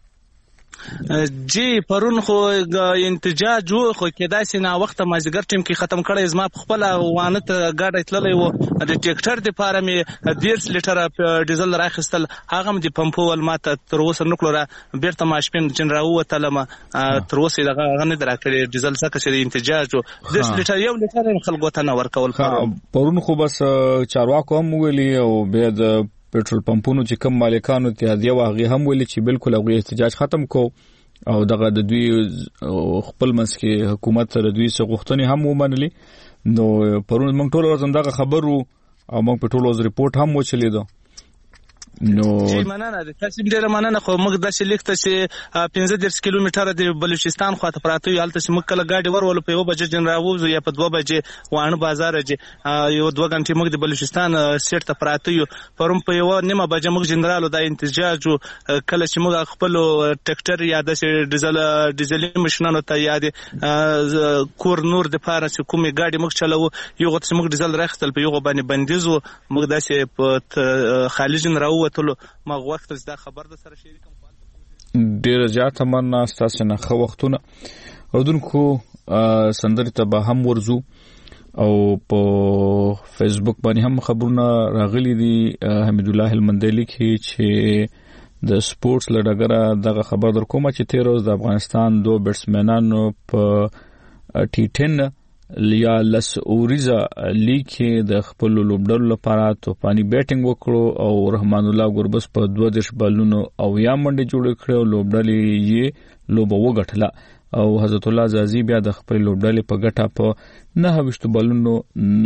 Speaker 14: جی پرون خو انتجاج وو خو کېدای سي نا وخت مازیګر ټیم کې ختم کړی زما خپل وانه ته گاډی تللی وو د ټریکټر د پاره می 10 لیټر ډیزل راخستل هغه د پمپو ول ماته تر اوسه نکلو را بیرته ماشپین جنراو وتلم تر اوسه دغه غنه درکړي ډیزل څخه چې انتجاج 10 لیټر یو لیټر خلکو ته نه ورکول
Speaker 1: پرون خو بس چارواکو هم ویلي او به د پېټرول پمپونو چې کم مالکانو اتحادیه واغې هم ویلي چې بالکل هغه احتجاج ختم کو او دغه د دوی خپل منځ کې حکومت سره دوی څه غوښتنې هم ومنلي نو پرون موږ ټول ورځ دغه خبرو او موږ په ټول ورځ ریپورت هم وچلیدو نو
Speaker 14: جی مننه د تاسو ډیره مننه خو موږ د شلیکته چې 15 کیلومتره د بلوچستان خواته پراته یو حالت چې موږ کله گاډي ورول په یو بجې جنراوو یا په 2 بجې وانه بازار چې یو 2 غنټې موږ د بلوچستان سیټ ته پراته یو پرم په یو نیمه بجې موږ جنرالو د انتجاج کله چې موږ خپل ټریکټر یا د ډیزلي ماشينونو ته یاد کور نور د پاره کومې گاډي موږ چلو یو غوښته موږ ډیزل راخستل په یو باندې بندیزو موږ داسې په خالي جنراو ټولو ما وخت زده خبر د سره شریکم
Speaker 1: ډیر زیات مننه تاسو نه خو وختونه اودونکو سندري ته به هم ورزو او په فیسبوک باندې هم خبرونه راغلي دي حمید الله المندلی کې چې د سپورتس لړګره دغه خبر در کومه چې 13 د افغانستان 2 بیټسمنانو په ټي10 لیا لس اوریزا لیگ د خپل لوبډلو لپاره توپانی بیټینګ وکړو او رحمان الله ګوربس په 12 بالونو او یا منډه جوړ کړو لوبډلې یې لوب وګټله او حضرت الله زازی بیا د خپل لوبډلې په ګټه په 9 بالونو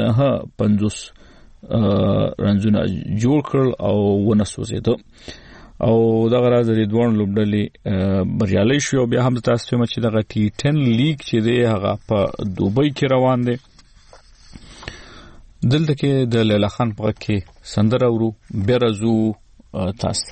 Speaker 1: 950 رنزونه جوړ کړل او ونسوځیدو او دغه راز د دوه لوبډلې بریالي شو. بیا هم تاسو ته چې دغه T10 لیګ چې دی هغه په دوبۍ کې روان دی. دلته کې د لیلا خان په کې سندره ورو بیرزو تاسو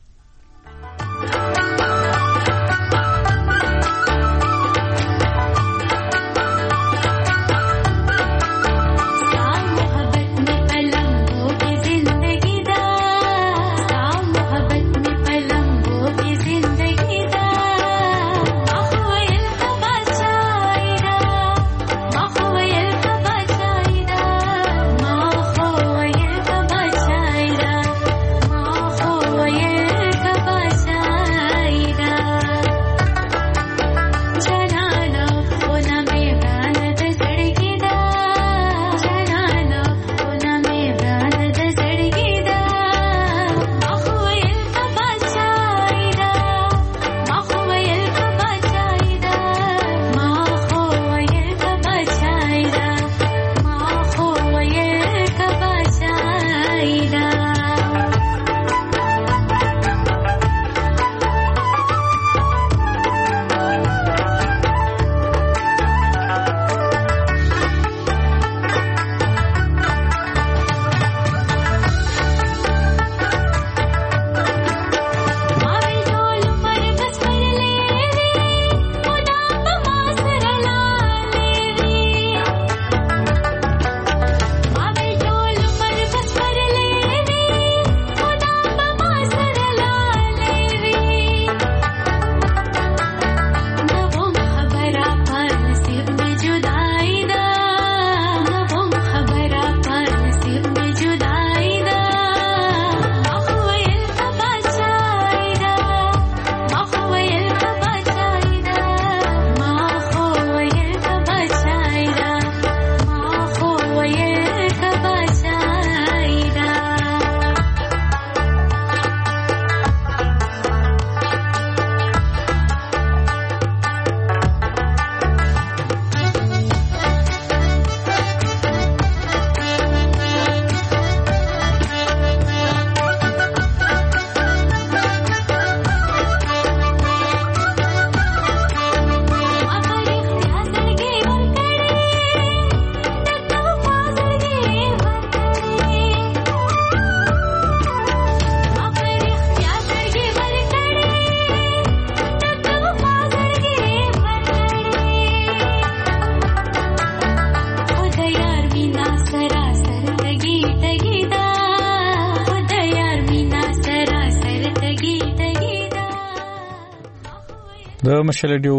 Speaker 1: د مشال ریډیو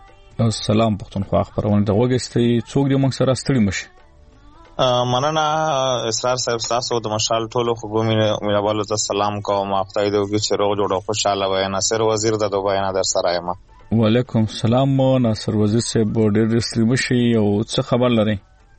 Speaker 1: سلام پښتونخوا خبرونه د وګستې څوک دې موږ سره ستړي مشي.
Speaker 15: مننه اسرار صاحب تاسو د مشال ټولو خوګو مینوالو ته سلام کوم. خدای دې وکړي چې روغ جوړ او خوشاله وای. ناصر وزیر د دوبۍ نه در سره یم.
Speaker 1: وعلیکم السلام ناصر وزیر صاحب ډېر ستړي مشي او څه خبر لري؟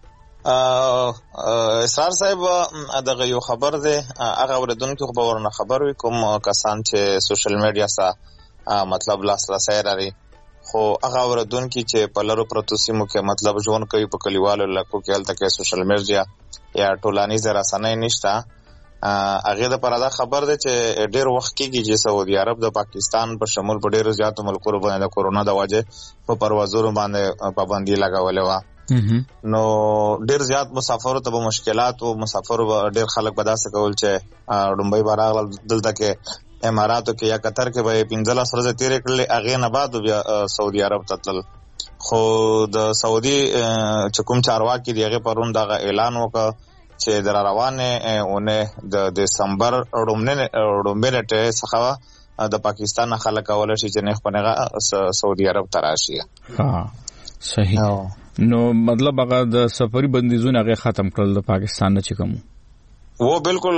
Speaker 15: اسرار صاحب دغه یو خبر دی هغه ورته خبرونه خبر وي کوم کسان چې سوشل میډیا سره مطلب لاسرسي لري خو هغه ورته چې په لارو پروتو سیمو کې مطلب ژوند کوي په کلیوالو لکو کې هلته کې سوشل میډیا یا ټولنیزه رسنۍ نشته. هغه د پراده خبر دی چې ډېر وخت کېږي چې سعودي عرب د پاکستان په شمول په ډېرو زیاتو ملکونو باندې د کورونا د وجې په پروازونو باندې پابندي لګولې وه. نو ډېر زیات مسافرو ته به مشکلات او مسافرو ډېر خلک به داسې کول چې ډومبۍ به راغلل دلته کې اماراتو کې یا قطر کې به 15 ورځې تېرې کړلې هغې نه بعد بیا سعودي عرب ته تلل. خو د سعودي چې کوم چارواکي دي هغې پرون دغه اعلان وکړ چې د روانې اونۍ د دسمبر لومړۍ نیټې څخه د پاکستان نه خلک کولی شي چې نیغ په نیغه سعودي عرب ته راشي.
Speaker 1: صحیح. نو مطلب هغه د سفري بندیزونه هغه ختم کړل د پاکستان نه چې کوم
Speaker 15: و بالکل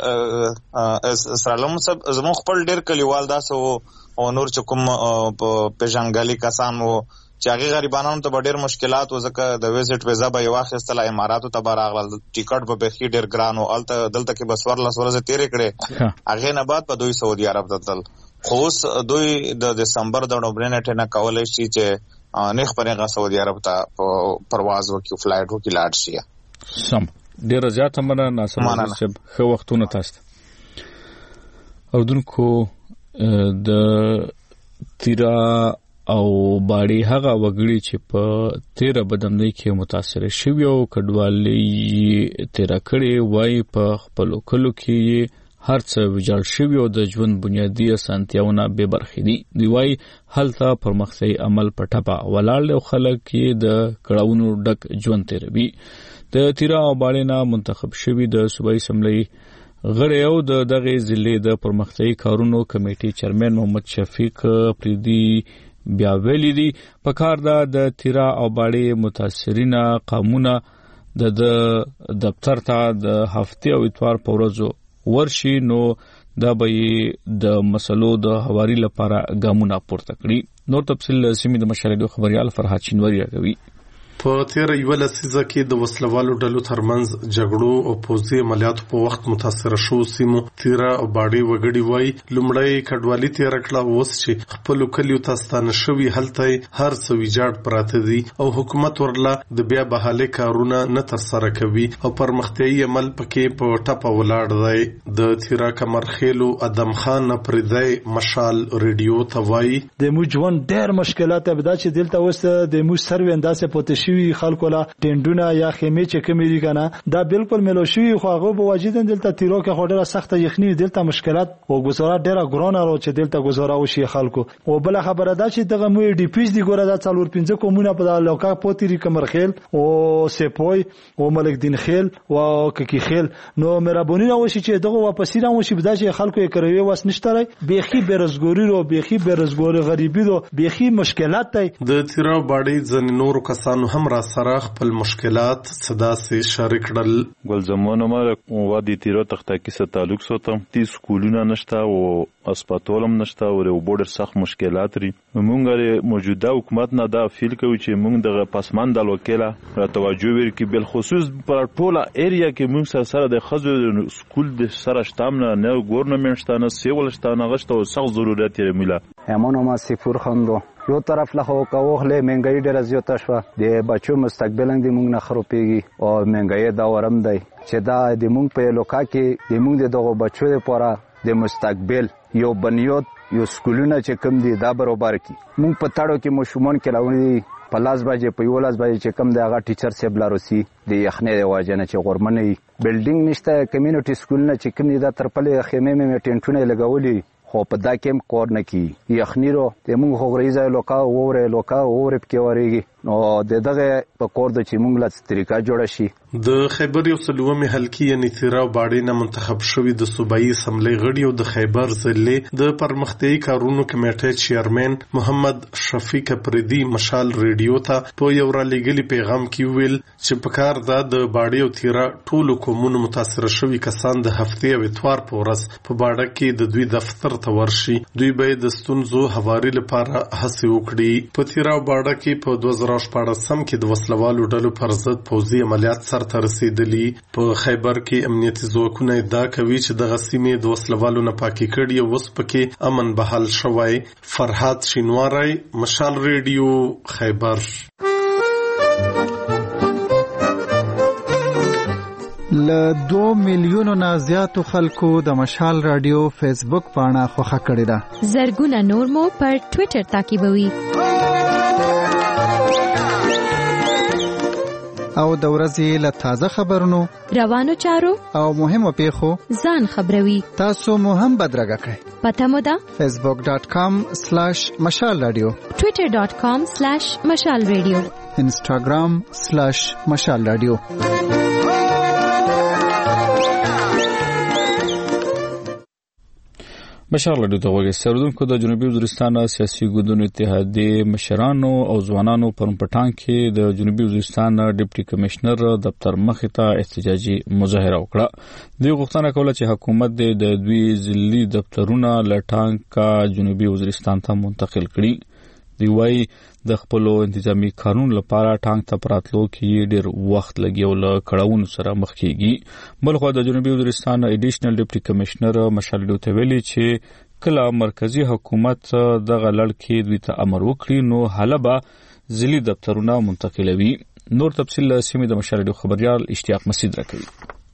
Speaker 15: سلام صاحب زموږ خپل ډېر کلیوال داسې او نور چې کوم پیژنګلي کسان وو چې هغې غریبانانو ته به ډېر مشکلات و ځکه د ویزټ ویزا به یې واخیستله اماراتو ته به راغلل ټیکټ به بیخي ډېر ګران و دلته کې به 14 ورځې تېرې کړې هغې نه بعد به دوی سعودي عرب ته تلل. خو اوس دوی د دسمبر د لومړۍ نیټې نه کولی شي چې نیغ په نیغه سعودي عرب ته پرواز وکړي فلایټ وکړي لاړ شي.
Speaker 1: سم ډیره زیاته مننه ناصر صاحب ښه وختونه تاسو. اوردونکو د تیرا او باړي هغه وګړي چې په 13 بدمنۍ کې متاثر شوی او کډوالۍ تیرا کړي وای په خپل کلو کې هر څه ویجاړ شوی او د ژوند بنیادی اسانتیاونه به برخې دي دی وای هلته پرمختي عمل پټپا ولاړ او خلک کې د کړهونو ډک ژوند تیروي د تیرا او باړي نه منتخب شوی د صوبایي اسمبلی غړی او دغه ضلع د پرمختي کارونو کمیټې چیرمن محمد شفیق پریدي بیا ویلي دي په کار د تیرا او باړي متاثرینا قانونا د دفتر ته د هفته او اتوار په ورځو ورشي نو دا به د مسلو د حواري لپاره ګامونه پورته کړي نور تفصیل سیمې د مشالې خبريال فرحات چینوري راغوي
Speaker 16: په تیر یو لسیزه کې د وسلوالو ډلو ترمنځ جګړو او پوځي عملیاتو په وخت متاثر شو سیمو تیرا او باړي وګړي وای لومړی کډوالي تیر کړه اوس چې خپل کلیو تاستانه شوی هلته هر څه ویجاړ پراته دي او حکومت ورلا د بیا بحالي کارونه نه تر سره کوي او پرمختیايي عمل پکې په ټاپه ولاړ دی د تیرا کمرخېلو ادم خان پردای مشال ریډیو توای
Speaker 17: د موجون ډېر مشکلات به دا چې دلته وسته د مو سرونداسه پوتشي خلکو لا ټینډونه یا خیمه چې کومې دي کنه دا بالکل ملوشي خو هغه به واجدن دلته تیرو کې خورده سخته یخنی دلته مشکلات او ګزاره ډیره ګرانه راو چې دلته ګزاره وشي خلکو او بل خبره ده چې دغه مو ډی پیس دی ګوره دا 4-5 کومونه په لوکا پوتری کمرخیل او سپوی او ملک دین خیل او ککی خیل نو مهرباني راوشي چې دغه واپس راوشي بدا چې خلکو یې کوي واس نشته بيخي بیروزګاری رو بيخي بیروزګاری غریبی رو بيخي مشکلات دی
Speaker 16: د تیرا باړي ځن نور کسانو هم را سره خپل مشکلات صدا سي شریک کړل
Speaker 18: ګل زمونه مې وادي تیرو تختاکی سره تعلق ساتم تی سکولونه نشته او اسپیټالم نشته او بورډر سخت مشکلات لري موږ موجوده حکومت نه دا فیل کوي چې موږ د پسماند وکیله را توجه ورکړي بل خصوص پر ټوله ایریا کې موږ سره د خزو سکول د سره شتامنه نه ګورنمنت شته نه سیول شته نه غشته او سخت ضرورت یې مله
Speaker 19: همونو ما صفر خوندو یو طرف له خو کوخله منګي ډېر زیاته شو د بچو مستقبل اندې موږ نه خروپېږي او منګي دا ورم دی چې دا د موږ په لوکا کې د موږ دغه بچو لپاره د مستقبل یو بنیاد یو سکولونه چې کم دي دا برابر کی موږ په تاړو کې مشمون کلاونی په لاس باندې په یو لاس باندې چې کم دی هغه ټیچر سیب لاروسی د یخنې د واجنه چې غورمنې بلډینګ نشته کمیونټي سکولونه چې کم دي دا ترپلې خیمه مې ټینټونه لګولې خو په دا کې کور نه کی یخنی رو د موږ غوړیزه لوکا وره پکې وريږي نو دغه په کور د چې موږ لا طریقه جوړه شي
Speaker 16: د خیبر یو سلومي حلقې یعنی تیرا باړي نه منتخب شوی د صوبایي اسمبلی غړي او د خیبر ضلع د پرمختي کارونو کمیټې چیرمن محمد شفیق پریدي مشال ریډیو ته په یو را لګلی پیغام کې ویل چې په کار د باړي او تیرا ټولو کومونو متاثر شوی کسان د هفته او اتوار په ورځ په باړه کې د دوی دفتر ته ورشي دوی به د ستونزو حواري لپاره هڅه وکړي په تیرا باړه کې په 2014 کې د وسلوالو ډلو پر ضد پوځي عملیات سره ترسیدلی په خیبر کې امنیتي ځواکونه ادعا کوي چې د غسیمې د وسلوالو نه پاکي کړي او اوس پکې امن بحال شوی فرحات شینواری مشال ریډیو خیبر
Speaker 13: ل 2 میلیونو نه زیاتو خلکو د مشال رادیو فیسبوک پاڼه خوښه کړې ده
Speaker 5: زرګونه نور مو پر ټوئیټر تعقیبوي
Speaker 13: او د ورځې له تازه خبرونو
Speaker 5: روانو چارو
Speaker 13: او مهمو پیښو
Speaker 5: ځان خبروي
Speaker 13: تاسو مو هم بدرګه کړئ
Speaker 5: پته مو ده
Speaker 13: facebook.com/مشال رادیو
Speaker 5: twitter.com/مشال رادیو
Speaker 13: instagram/مشال رادیو
Speaker 1: مشال رادیو ته وګورئ سردونکو د جنوبي وزیرستان سیاسي ګوندونو اتحادیې مشرانو او ځوانانو پرمپټان کې د جنوبي وزیرستان ډیپټي کمشنر دفتر مخې ته احتجاجي مظاهره وکړه دوی غوښتنه کوله چې حکومت د دوی ځلي دفترونه لټانګ کا جنوبي وزیرستان ته منتقل کړي دی وای د خپل انتظامی قانون لپاره ټانګ ته پراتلو کې ډیر وخت لګي او له کړهونو سره مخ کیږي بلخو د جنوبي وزیرستان ایډیشنل ډیپټي کمشنر مشال دوتویلی چې کله مرکزی حکومت دغه لړ کې دوی ته امر وکړي نو حالبه ځلي دفترونه منتقلوي نور تفصیل سیمه د مشال خبريال اشتیاق مسعود راکوي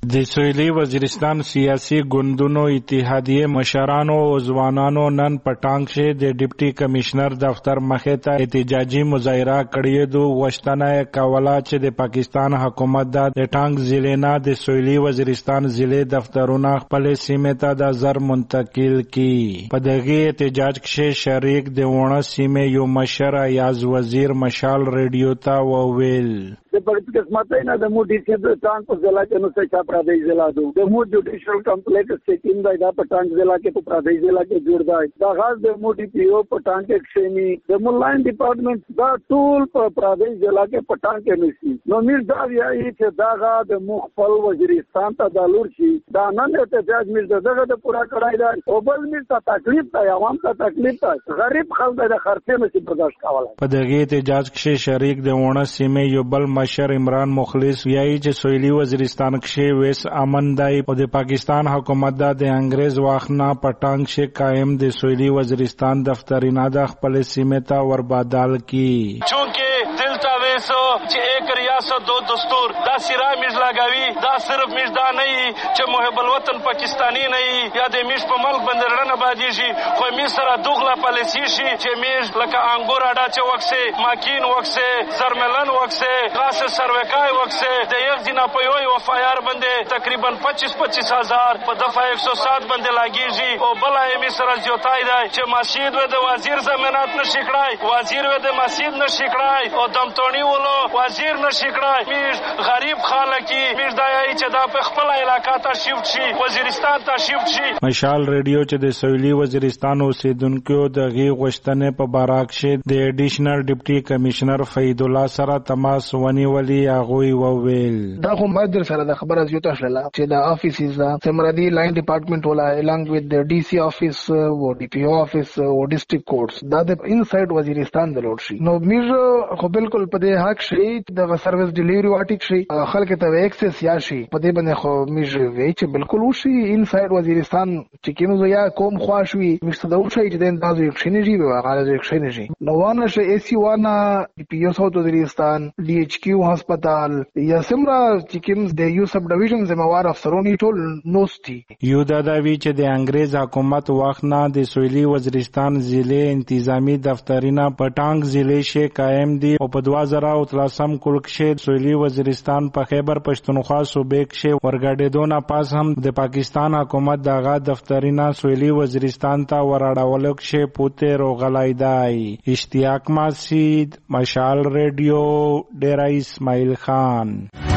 Speaker 20: د سویلي وزیرستان سیاسي ګوندونو اتحادیه مشرانو او ځوانانو نن په ټانګ کې د ډیپټي کمشنر دفتر مخې ته احتجاجي مظاهره کړې دو وشتنه کولا چې د پاکستان حکومت د ټانګ ضلع نه د سویلي وزیرستان ضلع دفترونه خپل سیمه ته د زر منتقل کړي. په دغه احتجاج کې شریک د ونه سیمه یو مشر ایاز وزیر مشال ریډیو ته وویل
Speaker 21: बड़ी किस्मत है ना दमू डीसी पटांग को जिला के अनुसार क्या प्रादेशिक जिला दो दमू जुडिशियल कॉम्प्लेक्स सेटिंग दा पटांग जिला के तो प्रादेशिक जिला के जुड़दा है दागाज दमू डीपीओ पटांग के क्षेमी दमू लाइन डिपार्टमेंट दा टूल प्रादेशिक जिला के पटांग के मिसी नो मिर दा यही के दागा दमू खपल वजीरिस्तान ता दालूर छी दाना ने एहतजाज मिर दागा द पूरा कड़ाई दा ओबल मिर ता तकलीफ ता आवाम ता तकलीफ ता गरीब खल्क दा खर्चे में बर्दाश्त कावला.
Speaker 20: په دغه احتجاج کې شریک د ونه سیمه یو بل مشر عمران مخلص ویایي چې سویلي وزیرستان کې ویس امن دی او د پاکستان حکومت د انګریز واخنا پټانګ کې قائم د سویلي وزیرستان دفترینه د خپل سیمه ته وربادل کی چونکه دلته ویسو چې ایک ریاست دو دستور دا سیرا میز لګاوي دا صرف میز دا نه چې محب الوطن پاکستانی نه یا د میز په ملک بندرنه باندې شي خو میز سره دوغله پالیسی شي چې میز لکه انګور اډا چې وکسه ماکین وکسه زرملن وکسه خاص سروکای وکسه د یک دینه په یو وفایار باندې تقریبا 25 هزار په دفعه 107 باندې لاګیږي او بل یې سره زیاتای دی چې مسجد و د وزیر ضمانت نشي کړای وزیر و د مسجد نشي کړای او دمتونی ولو وزیر نشي کړای میر غریب خلکی میر دای چې دا په خپل علاقې ته شیفت شي وزیرستان ته شیفت شي. مشال ریډیو چې د سویلي وزیرستان اوسیدونکو د غي غوښتنې په بارک کې د اډیشنل ډیپټي کمشنر فید الله سره تماس ونیولي هغوی وویل
Speaker 22: دا خو مدر سره د خبره زیاته شله چې د افیسز سمرادي لاین ډپارټمنټ ولا الانګ وذ د ډي سي افیس او ډي پی او افیس او ډیسټریکټ کورټس دا د انساید وزیرستان د لوډ شي نو میر خو بالکل په دې حق شي د سرویس ډیلیوري واټیک شي خلک ته ایکسس یا شي په دې باندې خو میر وی چې بالکل وشي انساید وزیرستان چې کینو یا کوم خواشوي مستدو شي چې د اندازې اکشنجي به غاړه اکشنجي نو وانه شي ای سی وانا ډي پی او ساوث وزیرستان ډي ایچ کیو هسپتال یا سمرا چې کوم د یو سب ډیویژن زموار افسرونی ټول نوستي
Speaker 20: یو داوی چې د انګریز حکومت واخنا د سویلي وزیرستان ضلع انتظامی دفترینه پټانګ ضلع کې قائم دي او په 2013 کال کې سویلي وزیرستان په خیبر پښتونخوا صوبې کې ورګډېدونه پاس هم د پاکستان حکومت دغه دفترینه سویلي وزیرستان ته وراړول کې پوته روغلای دی. اشتیاق مسجد مشال ریډیو ډیرا اسماعیل خان.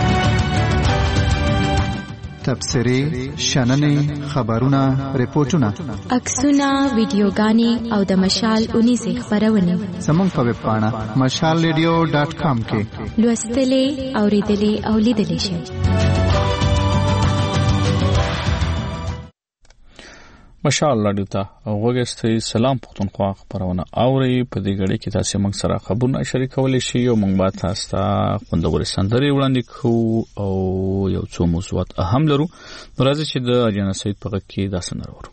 Speaker 13: تبصرې شننې خبرونه ریپورتونه
Speaker 5: عکسونه ویډیوګانې او د مشال 19 خبرونه
Speaker 13: زموږ په ویب پاڼه mashalradio.com کې
Speaker 5: لوستلې اوریدلې او لیدلې شئ.
Speaker 1: مشال رادیو ته وګورئ. سلام پښتونخوا خبرونه اوري په دې غړي کې تاسو موږ سره خبرونه شریکولای شئ او موږ به تاسو ته خوندور سندري وړاندې کوو او یو څو موضوعات اهم لرو. راځي چې د اجازه سید په کې دا سندره ورو.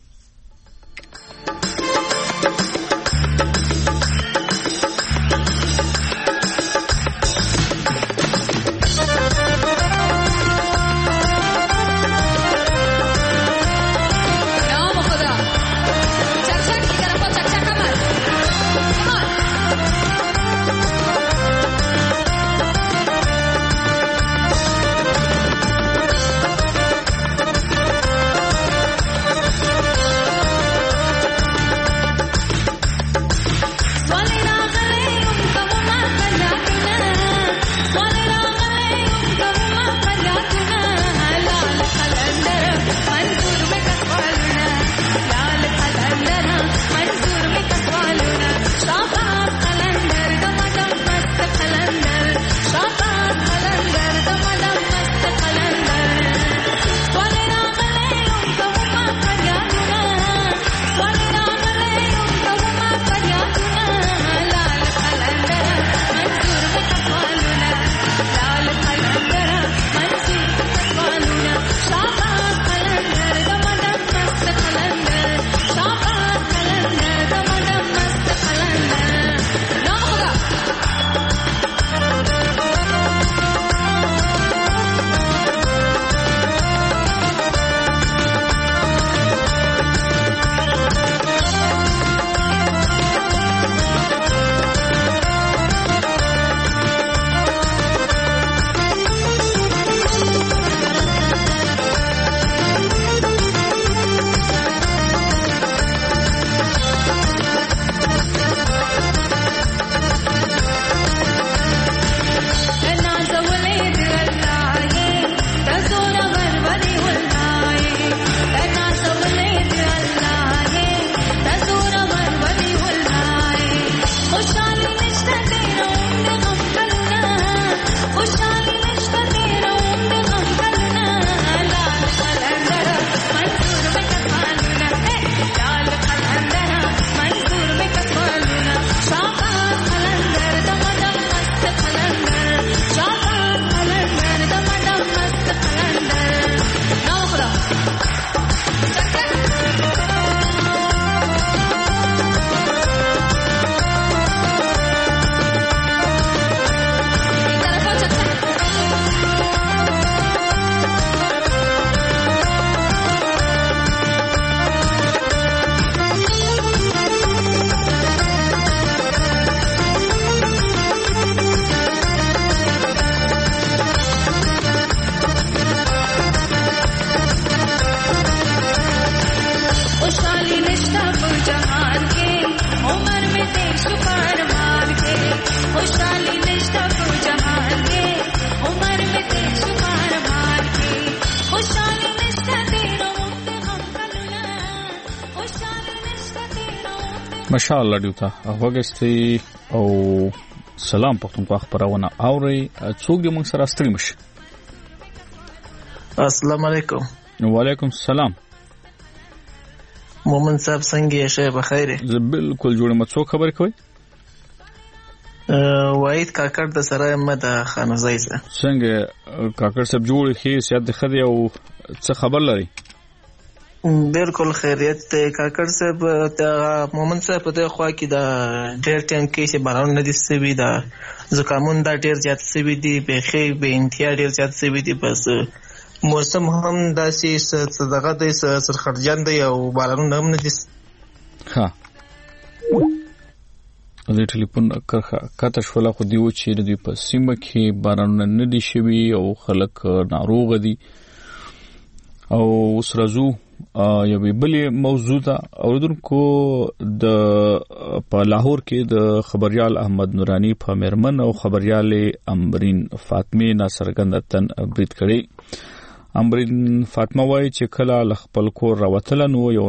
Speaker 1: مشال رادیو ته وګستي او سلام پښتونخوا خبرونه اوري څوک دې موږ سره ستړي مشه.
Speaker 2: السلام علیکم.
Speaker 1: وعلیکم السلام.
Speaker 2: مومن صاحب څنګه یې؟ شه بخیر.
Speaker 1: زه بالکل جوړ یم. څوک خبرې کوي؟
Speaker 2: وحید کاکړ د سره احمد خانزای سره.
Speaker 1: څنګه کاکړ صاحب جوړ خې سیادت خدي او څه خبر لري؟
Speaker 2: بالکل خیریت ته کاکړ صاحب. ته مومن صاحب په خوا کې دا ډېر ټیم کې چې باران نه دي سوي، دا زکامون دا ډېر زیات سوي دي، بخې به انتها ډېر زیات سوي دي. بس موسم هم داسې صدقه دی، سرخرجان دی او بارانونه هم نه دي.
Speaker 1: ها د ټلیفون کاته شولا خو دیو چې د په سیمه کې بارانونه نه دي شوي او خلک ناروغ دي. او اوس راځو یو بلې موضوع ده. اوردونکو د په لاهور کې د خبريال احمد نورانی په مرمن او خبريال امبرین فاطمه ناصرګندتن برید کړي. امبرین فاطمه وایي چې کله خپل کور راوتل نو یو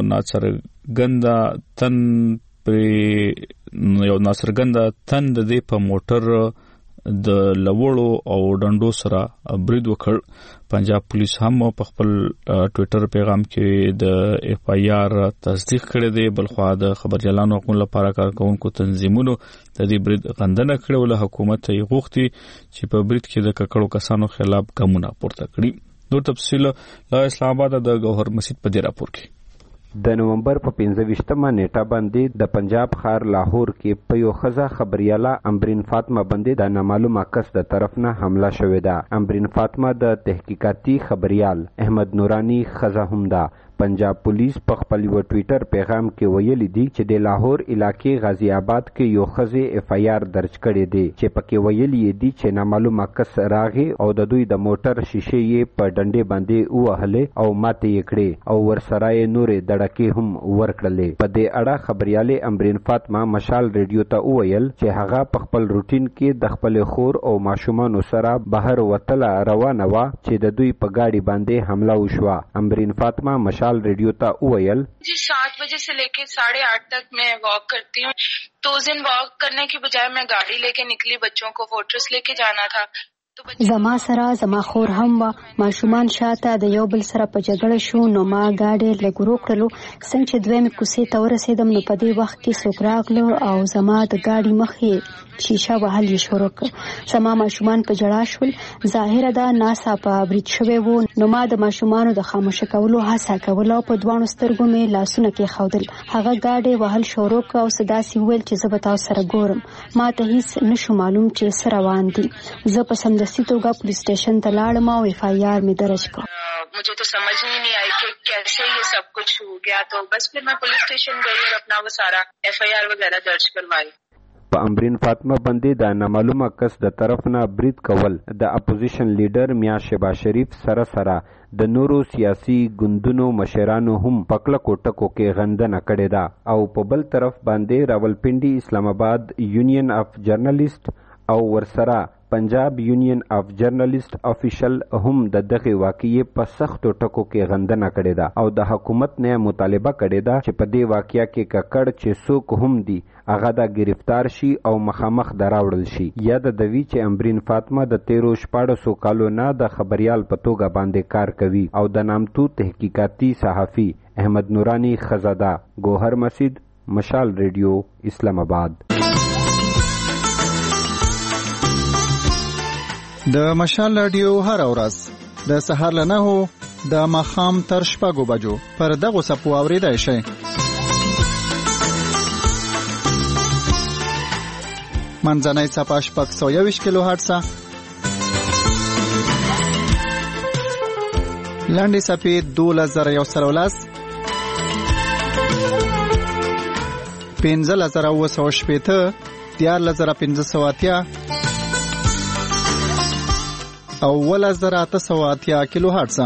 Speaker 1: ناصرګنده تن د دې په موټر د لوړو او ډنډو سره برید وکړ. پنجاب پولیس هم په خپل ټوئیټر پیغام کې د اف آی آر تصدیق کړی دی. بلخوا د خبرجالانو حقوقو لپاره کارکونکو تنظیمونو د دې برید غندنه کړې او له حکومت یې غوښتي چې په برید کې د ککړو کسانو خلاف ګامونه پورته کړي. نور تفصیل له اسلام آباد د گوهر مسجد په دې راپور کې.
Speaker 3: د نومبر په 15مه نیټه باندې د پنجاب ښار لاهور کې په یو ښځه خبرياله امبرین فاطمه باندې د نامعلومه کس د طرف نه حمله شوې ده. امبرین فاطمه د تحقیقاتي خبريال احمد نورانی ښځه هم ده. پنجاب پولیس په خپل ټوئیټر پیغام کې ویلي دي چې د لاهور علاقې غازی آباد کې یو ښځه اف آی آر درج کړی دی چې پکې ویلي دي چې نامعلومه کس راغی او د دوی د موټر شیشې یې په ډنډې باندې وهلې او ماته یې کړې او ورسره یې نورې دړکې هم ورکړلې. په دې اړه خبريالې امبرین فاطمه مشال ریډیو ته وویل چې هغه په خپل روټین کې د خپل خور او ماشومانو سره بهر وتله روانه و چې د دوی په گاډي باندې حمله وشوه. امبرین فاطمه مشال रेडियो था उयल
Speaker 23: जी 7 बजे से लेके 8:30 तक मैं वॉक करती हूँ. तो उस दिन वॉक करने की बजाय मैं गाड़ी लेके निकली. बच्चों को फोर्ट्रेस लेके जाना था.
Speaker 6: زما سره زما خور هم ماشومان شاته د یو بل سره په جګړه شو. نو ما گاډي لګورو کړلو. څنګه چې دویم کوسې ته ورسېدم نو په دې وخت کې څوک راغلو او زما د گاډي مخې شیشه وهل یې شروع کړ. زما ماشومان په جړا شول. ظاهره دا ناڅاپه برید شوی وو. نو ما د ماشومانو د خاموشه کولو هڅه کوله او په دوانو سترګو مې لاسونه کې خودل. هغه گاډي وهل شروع کړ او صدا سي ویل چې زه به تاسو سره ګورم. ما ته هیڅ نشو معلوم چې سره روان دي. زه په سمدستي توګه police station ته لاړم او F I R में दर्ज कर.
Speaker 23: मुझे तो समझ ही नहीं आई कि कैसे ये सब कुछ हो गया. तो बस फिर मैं पुलिस स्टेशन गई और अपना वो सारा एफआईआर वगैरह दर्ज करवाई.
Speaker 3: په امبرین فاطمه باندې د نامعلومه کس د طرف نه برید کول د اپوزیشن لیډر میاں شهباز شریف سره د نورو سیاسي ګوندونو مشرانو هم پکله کوټکو کې غندنه کړې ده. او په بل طرف باندې راولپنډي اسلام آباد یونین اف جرنالیست او ورسره پنجاب یونین اف جرنالیست افیشل هم د دغه واقعې په سختو ټکو کې غندنه کړې ده او د حکومت نه مطالبه کړې ده چې په دې واقعیا کې ککړ چې څوک هم دي هغه د گرفتار شي او مخامخ دراوړل شي. یا د دوی چې امبرین فاطمه د 13 کالو نه د خبريال په توګه باندې کار کوي او د نامتو تحقیقاتي صحافي احمد نورانی خزاده. گوهر مسجد مشال ریډیو اسلام آباد.
Speaker 13: د مشال رادیو هر ورځ د سهار له 9 د ماښام تر 6 بجو پر دغه سپو اوریدای شي. منځنۍ صفحه 621 کیلو هرتز، لاندې صفحه 2113 15980 14580 او 1880 کیلو هرتز.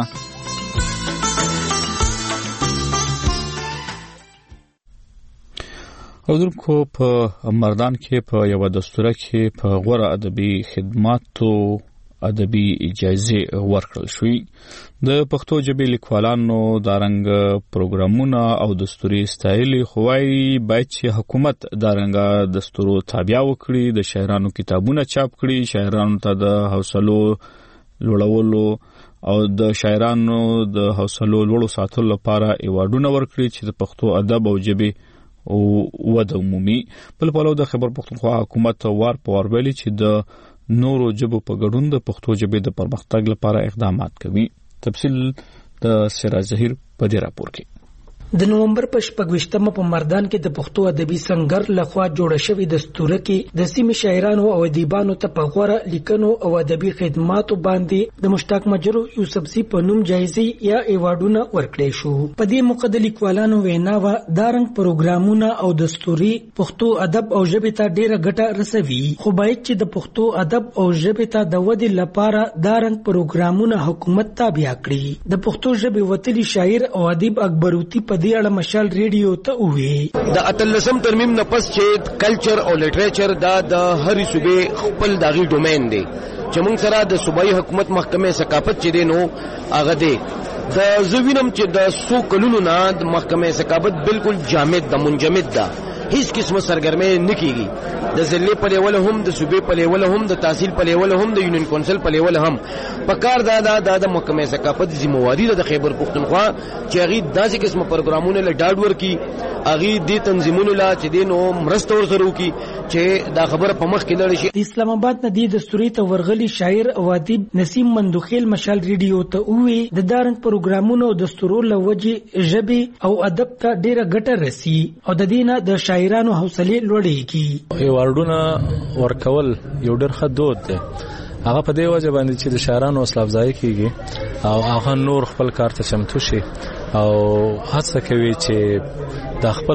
Speaker 1: او درکو په مردان کې په یو دستوره کې په غوړه ادبي خدماتو ادبي جایزې ورکړل شوې د پښتو ژبې لیکوالانو د رنګ پروګرامونه او دستوري ستایل خوای باید چې حکومت د رنګ دستورو تابع وکړي د شاعرانو کتابونه چاپ کړي شاعرانو ته د حوصلو لوړولو او د شاعرانو د حوصلو لوړو ساتلو لپاره ایوارډونه ورکړي چې د پښتو ادب او ژبې او وده عمومي بل پلو د خیبر پختونخوا حکومت وار په وار ویلي چې د نورو ژبو په ګډون د پښتو ژبې د پرمختګ لپاره اقدامات کوي تفصیل د سراج ظهیر په دې راپور کې
Speaker 4: د نومبر په 26مه په مردان کې د پښتو ادبي سنگر لخوا جوړ شوی دستور کې د سیمې شاعرانو او ادیبانو ته په غوړه لیکنو او ادبي خدماتو باندې د مشتاق مجرو یوسفزي په نوم جایزې یا ایوارډونه ورکړي شو په دې موقع د لیکوالانو ویناوه دارنګ پروګرامونه او دستوري پښتو ادب او ژبې ته ډیره ګټه رسوي خو باید چې د پښتو ادب او ژبې ته د ودې لپاره دارنګ پروګرامونه حکومت تابع کړي د پښتو ژبې وتلي شاعر او ادیب اکبروتی په دې اړه مشال ریډیو ته وویل
Speaker 7: د اتلسم ترمیم نه پس چې کلچر او لټریچر دا د هرې صوبې خپل داغي ډومین دی چې موږ سره د صوبایي حکومت محکمې ثقافت چې دی نو هغه دی د زوینم چې د 100 کلونو نه د محکمې ثقافت بالکل جامد د منجمد ده هیڅ قسمه سرګرمي نه کیږي د ضلع په لیول هم د صوبې په لیول هم د تحصیل په لیول هم د یونین کونسل په لیول هم په کار د محکمې ثقافت ذمہواری د خیبر پختونخوا چې هغه داسې قسمه پروګرامونه له ډاډ ورکی هغه د تنظیمونو لا چې دینو مرسته ورسره وکي چې دا خبره په مخ کې لړ شي
Speaker 4: د اسلام آباد ندی دستوري ته ورغلي شاعر او ادیب نسیم مندوخیل مشال ریډیو ته وی د دارنګ پروګرامونو او دستورو لوجه ژبې او ادب ته ډیره ګټه رسی او د دینه د شاعرانو حوصله لوړېږي
Speaker 8: ایوارډونه ورکول یو ډېر ښه دود دی هغه په دې وجه باندې چې د شاعرانو حوصله افزایی کیږي او هغه نور خپل کار ته چمتو شي او هڅه کوي چې د خپل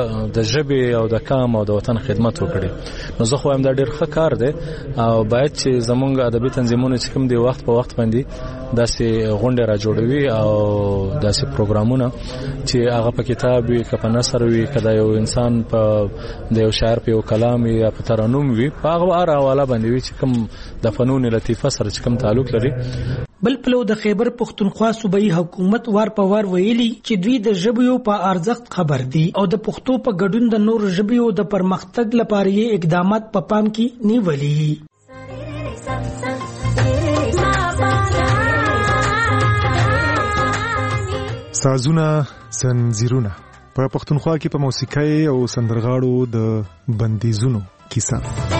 Speaker 8: د ژبې او د قام او د وطن خدمت وکړي نو زه خو هم دا ډېر ښه کار دی او باید چې زمونږ ادبي تنظیمونه چې کوم دی وخت په وخت باندې داسې غونډې را جوړوي او داسې پروګرامونه چې هغه په کتاب وي که په نثر وي که د یو انسان په د یو شاعر په یو کلام یا په ترنم وي په هغه هر حواله باندې وي چې کوم د فنون لطیفه سره چې کوم تعلق لري
Speaker 4: بل پلو د خیبر پختونخوا صوبایي حکومت وار په وار ویلي چې دوی د ژبې په ارزښت خبر دي او د پښتو په ګډون د نور ژبې د پرمختګ لپاره یې اقدامات په پام کې نیولي
Speaker 9: سازونه زنجیرونه په پښتونخوا کې په موسیقۍ او سندرغاړو د بندیزونو کیسه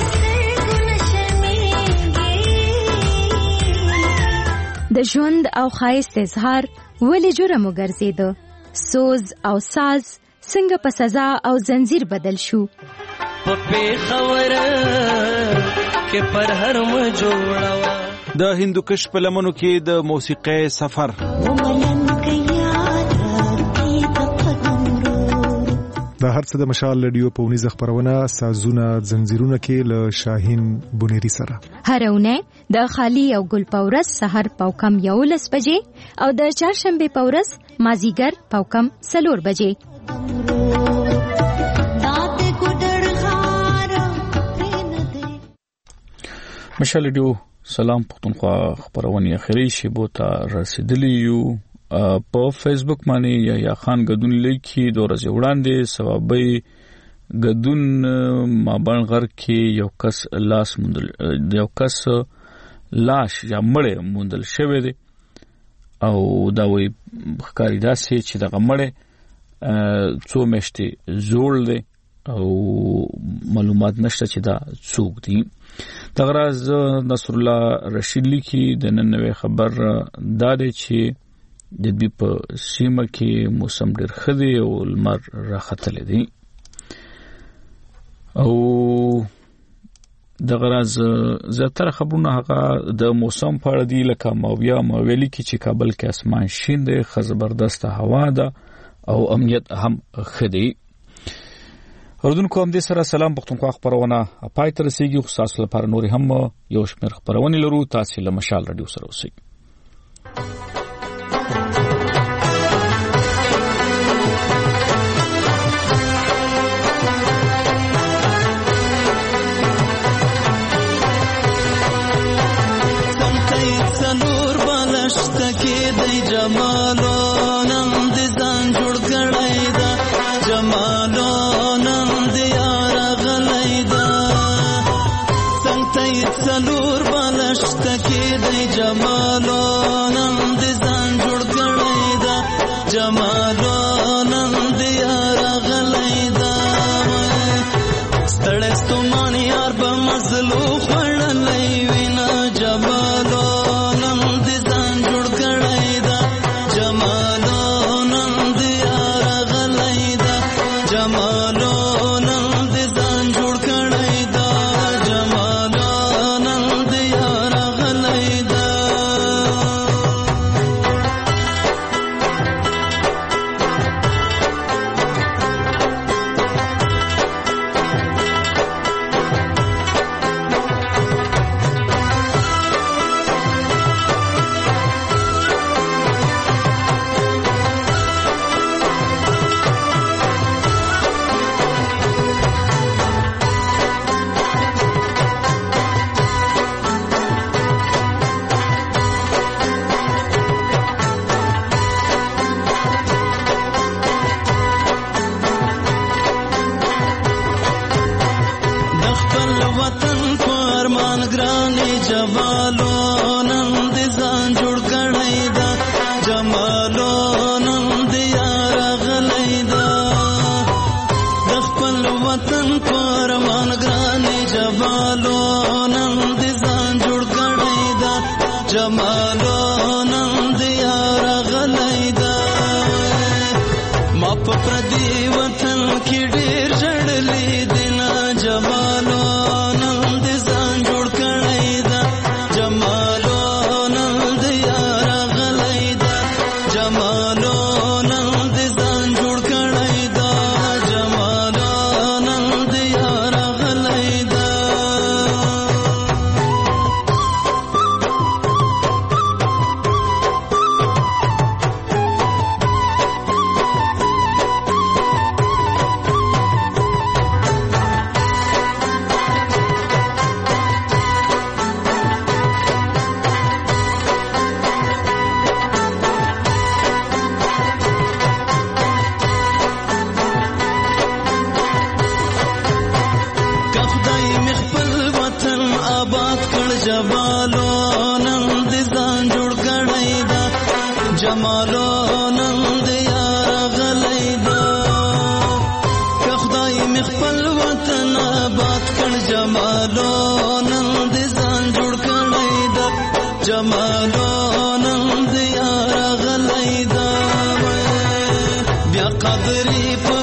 Speaker 5: د ژوند او ښایست اظهار ولې جرم وګرځیده سوز او ساز څنګه په سزا او زنجیر بدل شو
Speaker 24: په خبره کې پر هر م جوړوا
Speaker 25: د هندوکش په لمنو کې د موسیقۍ سفر
Speaker 9: دا هر څه د مشال رادیو په ونیزه خبرونه سازونه زنجیرونه کې له شاهین بونيري سره
Speaker 5: هرونه د خالی او ګل پورس سحر پاوکم 11 بجې او د چهارشنبه پورس مازیګر پاوکم 4 بجې
Speaker 1: مشال رادیو سلام پختونخوا خبرونه اخیری شیبو ته رسیدلی یو په فیسبوک باندې یا خان غدون لیکي د ورځې وړاندې ثوابي غدون مابن غر کې یو کس لاس مندل یو کس لاش یا مړ مندل شوی دی او دا وی خکاری داسې چې د غمړې څو میاشتې زوړ دی او معلومات نشته چې دا څوک دی تغراز نصر الله رشید لیکي د نن نوې خبر دا دی چې د دې په سیمه کې موسم ډېر خدي او لمر راختل دي او د غراز زیاتره خبرونه هغه د موسم په اړه دي لکه ماویا ماویلی کې چې کابل کې اسمان شین دی خزبردست هوا ده او امنیت هم خدي اردوونکو هم دې سره سلام پختونخوا خبرونه پای تر رسیدي خصوصا لپاره نور هم یو شمېر خبرونه لرو تاسو له مشال رادیو سره اوسئ
Speaker 24: دی جمالو نن د ځان جوړ کړی دا جمالو نن د یار غلی دا څنګه ته څلور بالشت کې دی جمالو نن د ځان جوړ کړی دا جمالو نن د یار غلی دا ستړی ستومان یار به مزلو خوړلی وینا جمالو نن د ځان جوړ کړی دا جمالو نن د یار غلی دا جمالو نن د ځان جوړ کړی دا جمالو نن د یار غلی دا وطن فرمان گرانی جمالو نن د ځان جوړ کړی دا جمالو نن د یار غلی دا د خپل وطن فرمان گرانی جمالو نن د ځان جوړ کړی دا جمالو نن د یار غلی دا ما په پردي وطن کې ډېر ژړلې دینا جمالو جمالو نن د ځان جوړ کړی دا جمالو نن د یار غلی دا که خدای مې خپل وطن آباد کړ جمالو نن د ځان جوړ کړی دا جمالو نن د یار غلی دا بیا قدرې